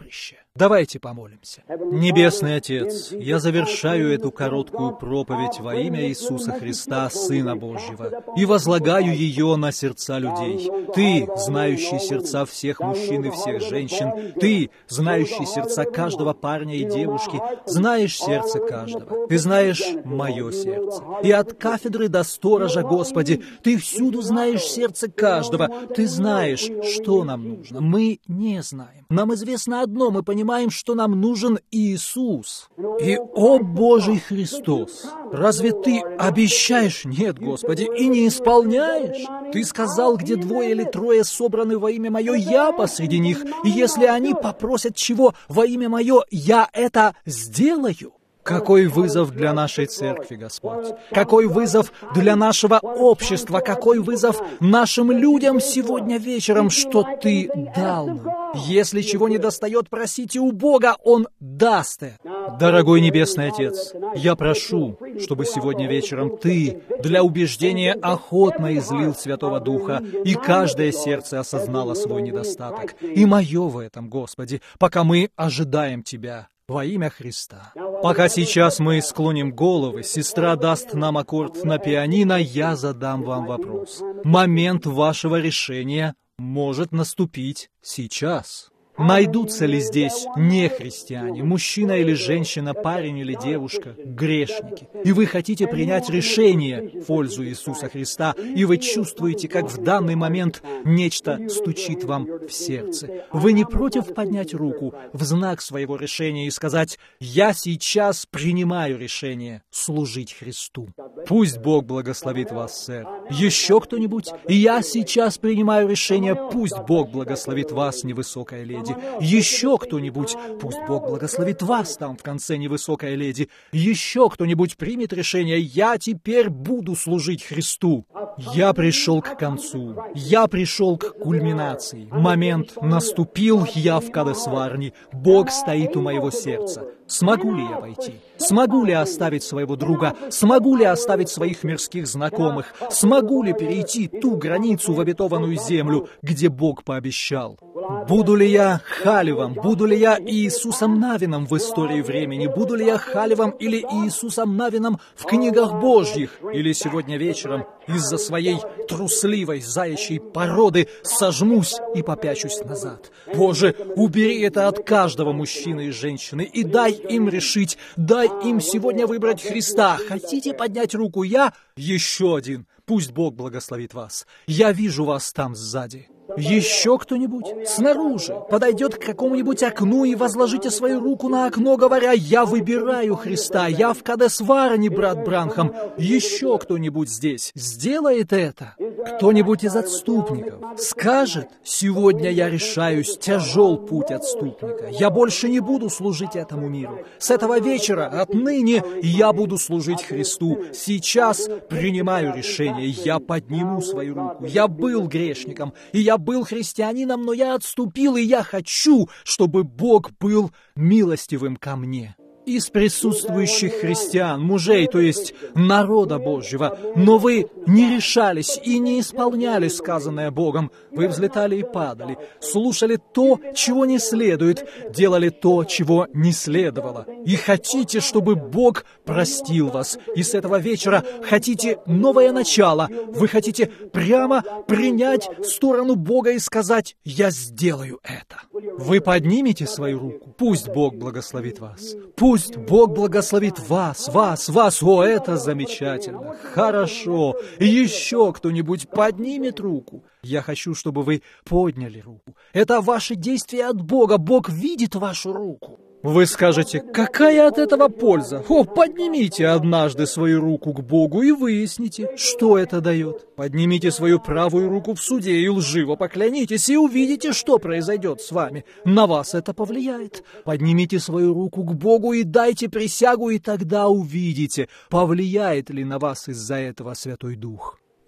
Давайте помолимся. Небесный Отец, я завершаю эту короткую проповедь во имя Иисуса Христа, Сына Божьего, и возлагаю ее на сердца людей. Ты, знающий сердца всех мужчин и всех женщин, Ты, знающий сердца каждого парня и девушки, знаешь сердце каждого. Ты знаешь мое сердце. И от кафедры до сторожа, Господи, Ты всюду знаешь сердце каждого. Ты знаешь, что нам нужно. Мы не знаем. Нам известно одно, мы понимаем, Понимаем, что нам нужен Иисус. И, о Божий Христос, разве Ты обещаешь? Нет, Господи, и не исполняешь. Ты сказал, где двое или трое собраны во имя Мое, Я посреди них, и если они попросят чего во имя Мое, Я это сделаю. Какой вызов для нашей церкви, Господь! Какой вызов для нашего общества! Какой вызов нашим людям сегодня вечером, что Ты дал нам! Если чего не достает, просите у Бога, Он даст это. Дорогой Небесный Отец, я прошу, чтобы сегодня вечером Ты для убеждения охотно излил Святого Духа, и каждое сердце осознало свой недостаток. И мое в этом, Господи, пока мы ожидаем Тебя. Во имя Христа. Пока сейчас мы склоним головы, сестра даст нам аккорд на пианино, я задам вам вопрос. Момент вашего решения может наступить сейчас. Найдутся ли здесь нехристиане, мужчина или женщина, парень или девушка, грешники, и вы хотите принять решение в пользу Иисуса Христа, и вы чувствуете, как в данный момент нечто стучит вам в сердце. Вы не против поднять руку в знак своего решения и сказать: «Я сейчас принимаю решение служить Христу». Пусть Бог благословит вас, сэр. Еще кто-нибудь? Я сейчас принимаю решение. Пусть Бог благословит вас, невысокая леди. Еще кто-нибудь? Пусть Бог благословит вас там в конце, невысокая леди. Еще кто-нибудь примет решение: я теперь буду служить Христу. Я пришел к концу. Я пришел к кульминации. Момент наступил, я в Кадесварне. Бог стоит у моего сердца. Смогу ли я пойти? Смогу ли оставить своего друга? Смогу ли оставить своих мирских знакомых? Смогу ли перейти ту границу в обетованную землю, где Бог пообещал? Буду ли я Халивом? Буду ли я Иисусом Навином в истории времени? Буду ли я Халивом или Иисусом Навином в книгах Божьих? Или сегодня вечером из-за своей трусливой заячьей породы сожмусь и попячусь назад? Боже, убери это от каждого мужчины и женщины и дай им решить, дай им сегодня выбрать Христа. Хотите поднять руку? Я еще один. Пусть Бог благословит вас. Я вижу вас там сзади. Еще кто-нибудь? Снаружи. Подойдет к какому-нибудь окну и возложите свою руку на окно, говоря: «Я выбираю Христа, я в Кадесварне, брат Бранхам». Еще кто-нибудь здесь сделает это? Кто-нибудь из отступников скажет: «Сегодня я решаюсь, тяжел путь отступника. Я больше не буду служить этому миру. С этого вечера, отныне, я буду служить Христу. Сейчас принимаю решение, я подниму свою руку. Я был грешником, и я был христианином, но я отступил, и я хочу, чтобы Бог был милостивым ко мне». Из присутствующих христиан, мужей, то есть народа Божьего, но вы не решались и не исполняли сказанное Богом. Вы взлетали и падали, слушали то, чего не следует, делали то, чего не следовало. И хотите, чтобы Бог простил вас. И с этого вечера хотите новое начало. Вы хотите прямо принять сторону Бога и сказать: «Я сделаю это». Вы поднимете свою руку. Пусть Бог благословит вас. Пусть Бог благословит вас, вас, вас. О, это замечательно. Хорошо. Еще кто-нибудь поднимет руку. Я хочу, чтобы вы подняли руку. Это ваше действие от Бога. Бог видит вашу руку. Вы скажете: какая от этого польза? О, поднимите однажды свою руку к Богу и выясните, что это дает. Поднимите свою правую руку в суде и лживо поклянитесь, и увидите, что произойдет с вами. На вас это повлияет. Поднимите свою руку к Богу и дайте присягу, и тогда увидите, повлияет ли на вас из-за этого Святой Дух.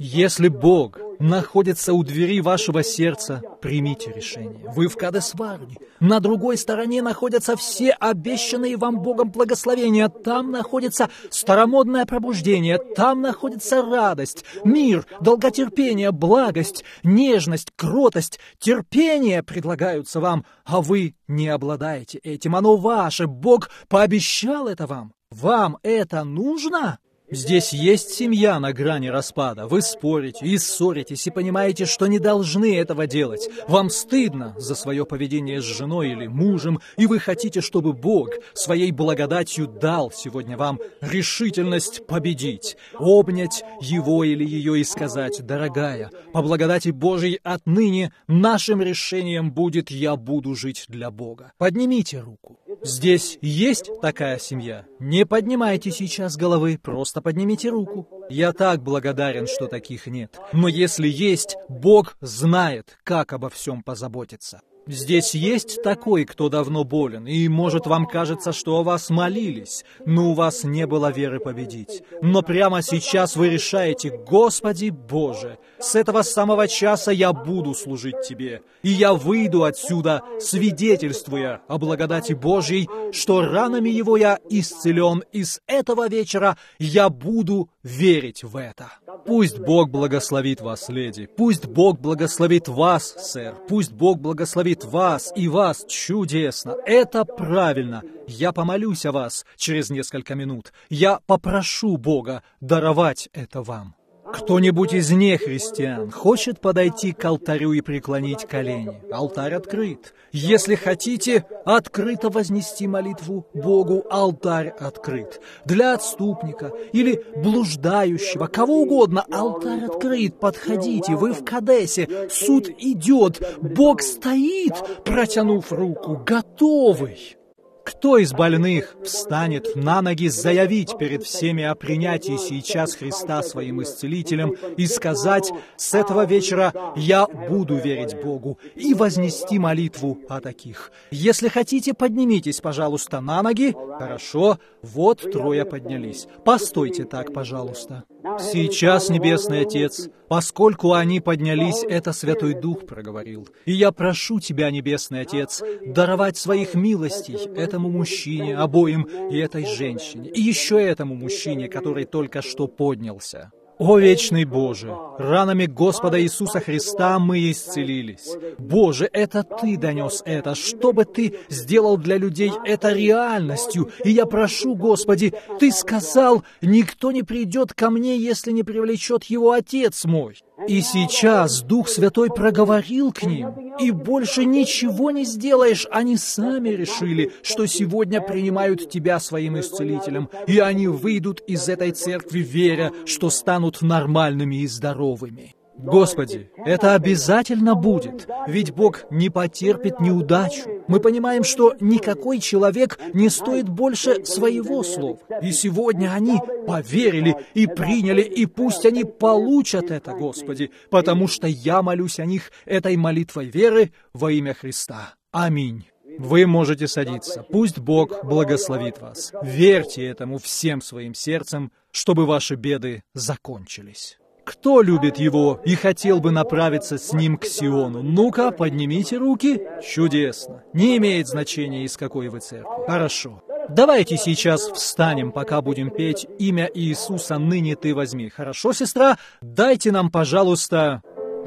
Если Бог находится у двери вашего сердца, примите решение. Вы в Кадес-Варне. На другой стороне находятся все обещанные вам Богом благословения. Там находится старомодное пробуждение. Там находится радость, мир, долготерпение, благость, нежность, кротость, терпение предлагаются вам, а вы не обладаете этим. Оно ваше. Бог пообещал это вам. Вам это нужно? Здесь есть семья на грани распада. Вы спорите и ссоритесь, и понимаете, что не должны этого делать. Вам стыдно за свое поведение с женой или мужем, и вы хотите, чтобы Бог своей благодатью дал сегодня вам решительность победить, обнять его или ее и сказать: «Дорогая, по благодати Божьей отныне нашим решением будет: я буду жить для Бога». Поднимите руку. Здесь есть такая семья? Не поднимайте сейчас головы, просто поднимите руку. Я так благодарен, что таких нет. Но если есть, Бог знает, как обо всем позаботиться. Здесь есть такой, кто давно болен, и, может, вам кажется, что о вас молились, но у вас не было веры победить. Но прямо сейчас вы решаете: «Господи Боже, с этого самого часа я буду служить Тебе, и я выйду отсюда, свидетельствуя о благодати Божьей, что ранами Его я исцелен, и с этого вечера я буду верить в это». Пусть Бог благословит вас, леди, пусть Бог благословит вас, сэр, пусть Бог благословит вас и вас чудесно. Это правильно. Я помолюсь о вас через несколько минут. Я попрошу Бога даровать это вам. Кто-нибудь из нехристиан хочет подойти к алтарю и преклонить колени? Алтарь открыт. Если хотите открыто вознести молитву Богу, алтарь открыт. Для отступника или блуждающего, кого угодно, алтарь открыт. Подходите, вы в Кадесе, суд идет, Бог стоит, протянув руку, готовый. Кто из больных встанет на ноги заявить перед всеми о принятии сейчас Христа своим исцелителем и сказать: «С этого вечера я буду верить Богу», и вознести молитву о таких? Если хотите, поднимитесь, пожалуйста, на ноги. Хорошо, вот трое поднялись. Постойте так, пожалуйста. Сейчас, Небесный Отец, поскольку они поднялись, это Святой Дух проговорил. И я прошу Тебя, Небесный Отец, даровать своих милостей этому мужчине, обоим, и этой женщине, и еще этому мужчине, который только что поднялся. О, вечный Боже, ранами Господа Иисуса Христа мы исцелились. Боже, это Ты донес это, чтобы Ты сделал для людей это реальностью. И я прошу, Господи, Ты сказал: «Никто не придет ко мне, если не привлечет его Отец мой». И сейчас Дух Святой проговорил к ним, и больше ничего не сделаешь. Они сами решили, что сегодня принимают Тебя своим исцелителем, и они выйдут из этой церкви, веря, что станут нормальными и здоровыми. Господи, это обязательно будет, ведь Бог не потерпит неудачу. Мы понимаем, что никакой человек не стоит больше своего слова. И сегодня они поверили и приняли, и пусть они получат это, Господи, потому что я молюсь о них этой молитвой веры во имя Христа. Аминь. Вы можете садиться. Пусть Бог благословит вас. Верьте этому всем своим сердцем, чтобы ваши беды закончились. Кто любит Его и хотел бы направиться с Ним к Сиону? Ну-ка, поднимите руки. Чудесно. Не имеет значения, из какой вы церкви. Хорошо. Давайте сейчас встанем, пока будем петь «Имя Иисуса ныне Ты возьми». Хорошо, сестра? Дайте нам, пожалуйста,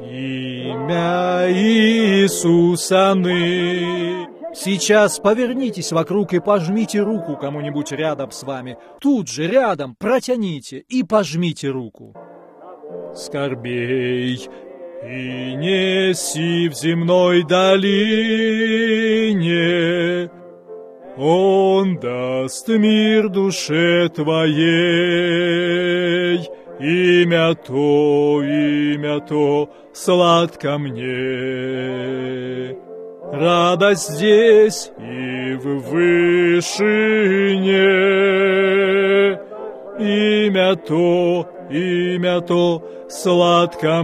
«Имя Иисуса ныне». Сейчас повернитесь вокруг и пожмите руку кому-нибудь рядом с вами. Тут же, рядом, протяните и пожмите руку. Скорбей и неси в земной долине, Он даст мир душе твоей. Имя то, имя то, сладко мне. Радость здесь и в вышине. Имя то, имя то, сладко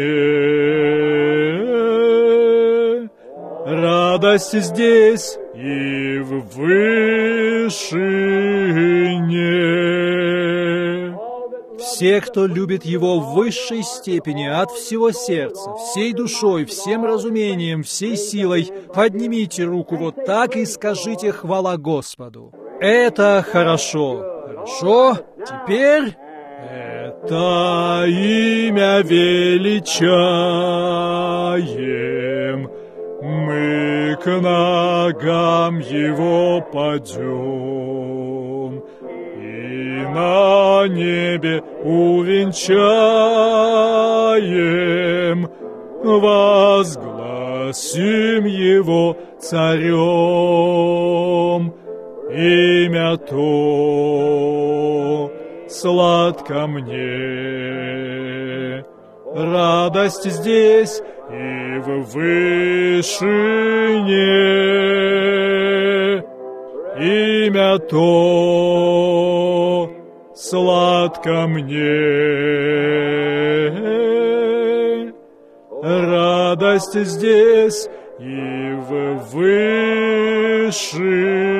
мне. Радость здесь и в вышине. Все, кто любит Его в высшей степени, от всего сердца, всей душой, всем разумением, всей силой, поднимите руку вот так и скажите «Хвала Господу». Это хорошо. Хорошо. Теперь... Это имя величаем, мы к ногам Его падем, и на небе увенчаем, возгласим Его царем. Имя то сладко мне, радость здесь и в вышине. Имя то сладко мне, радость здесь и в вышине.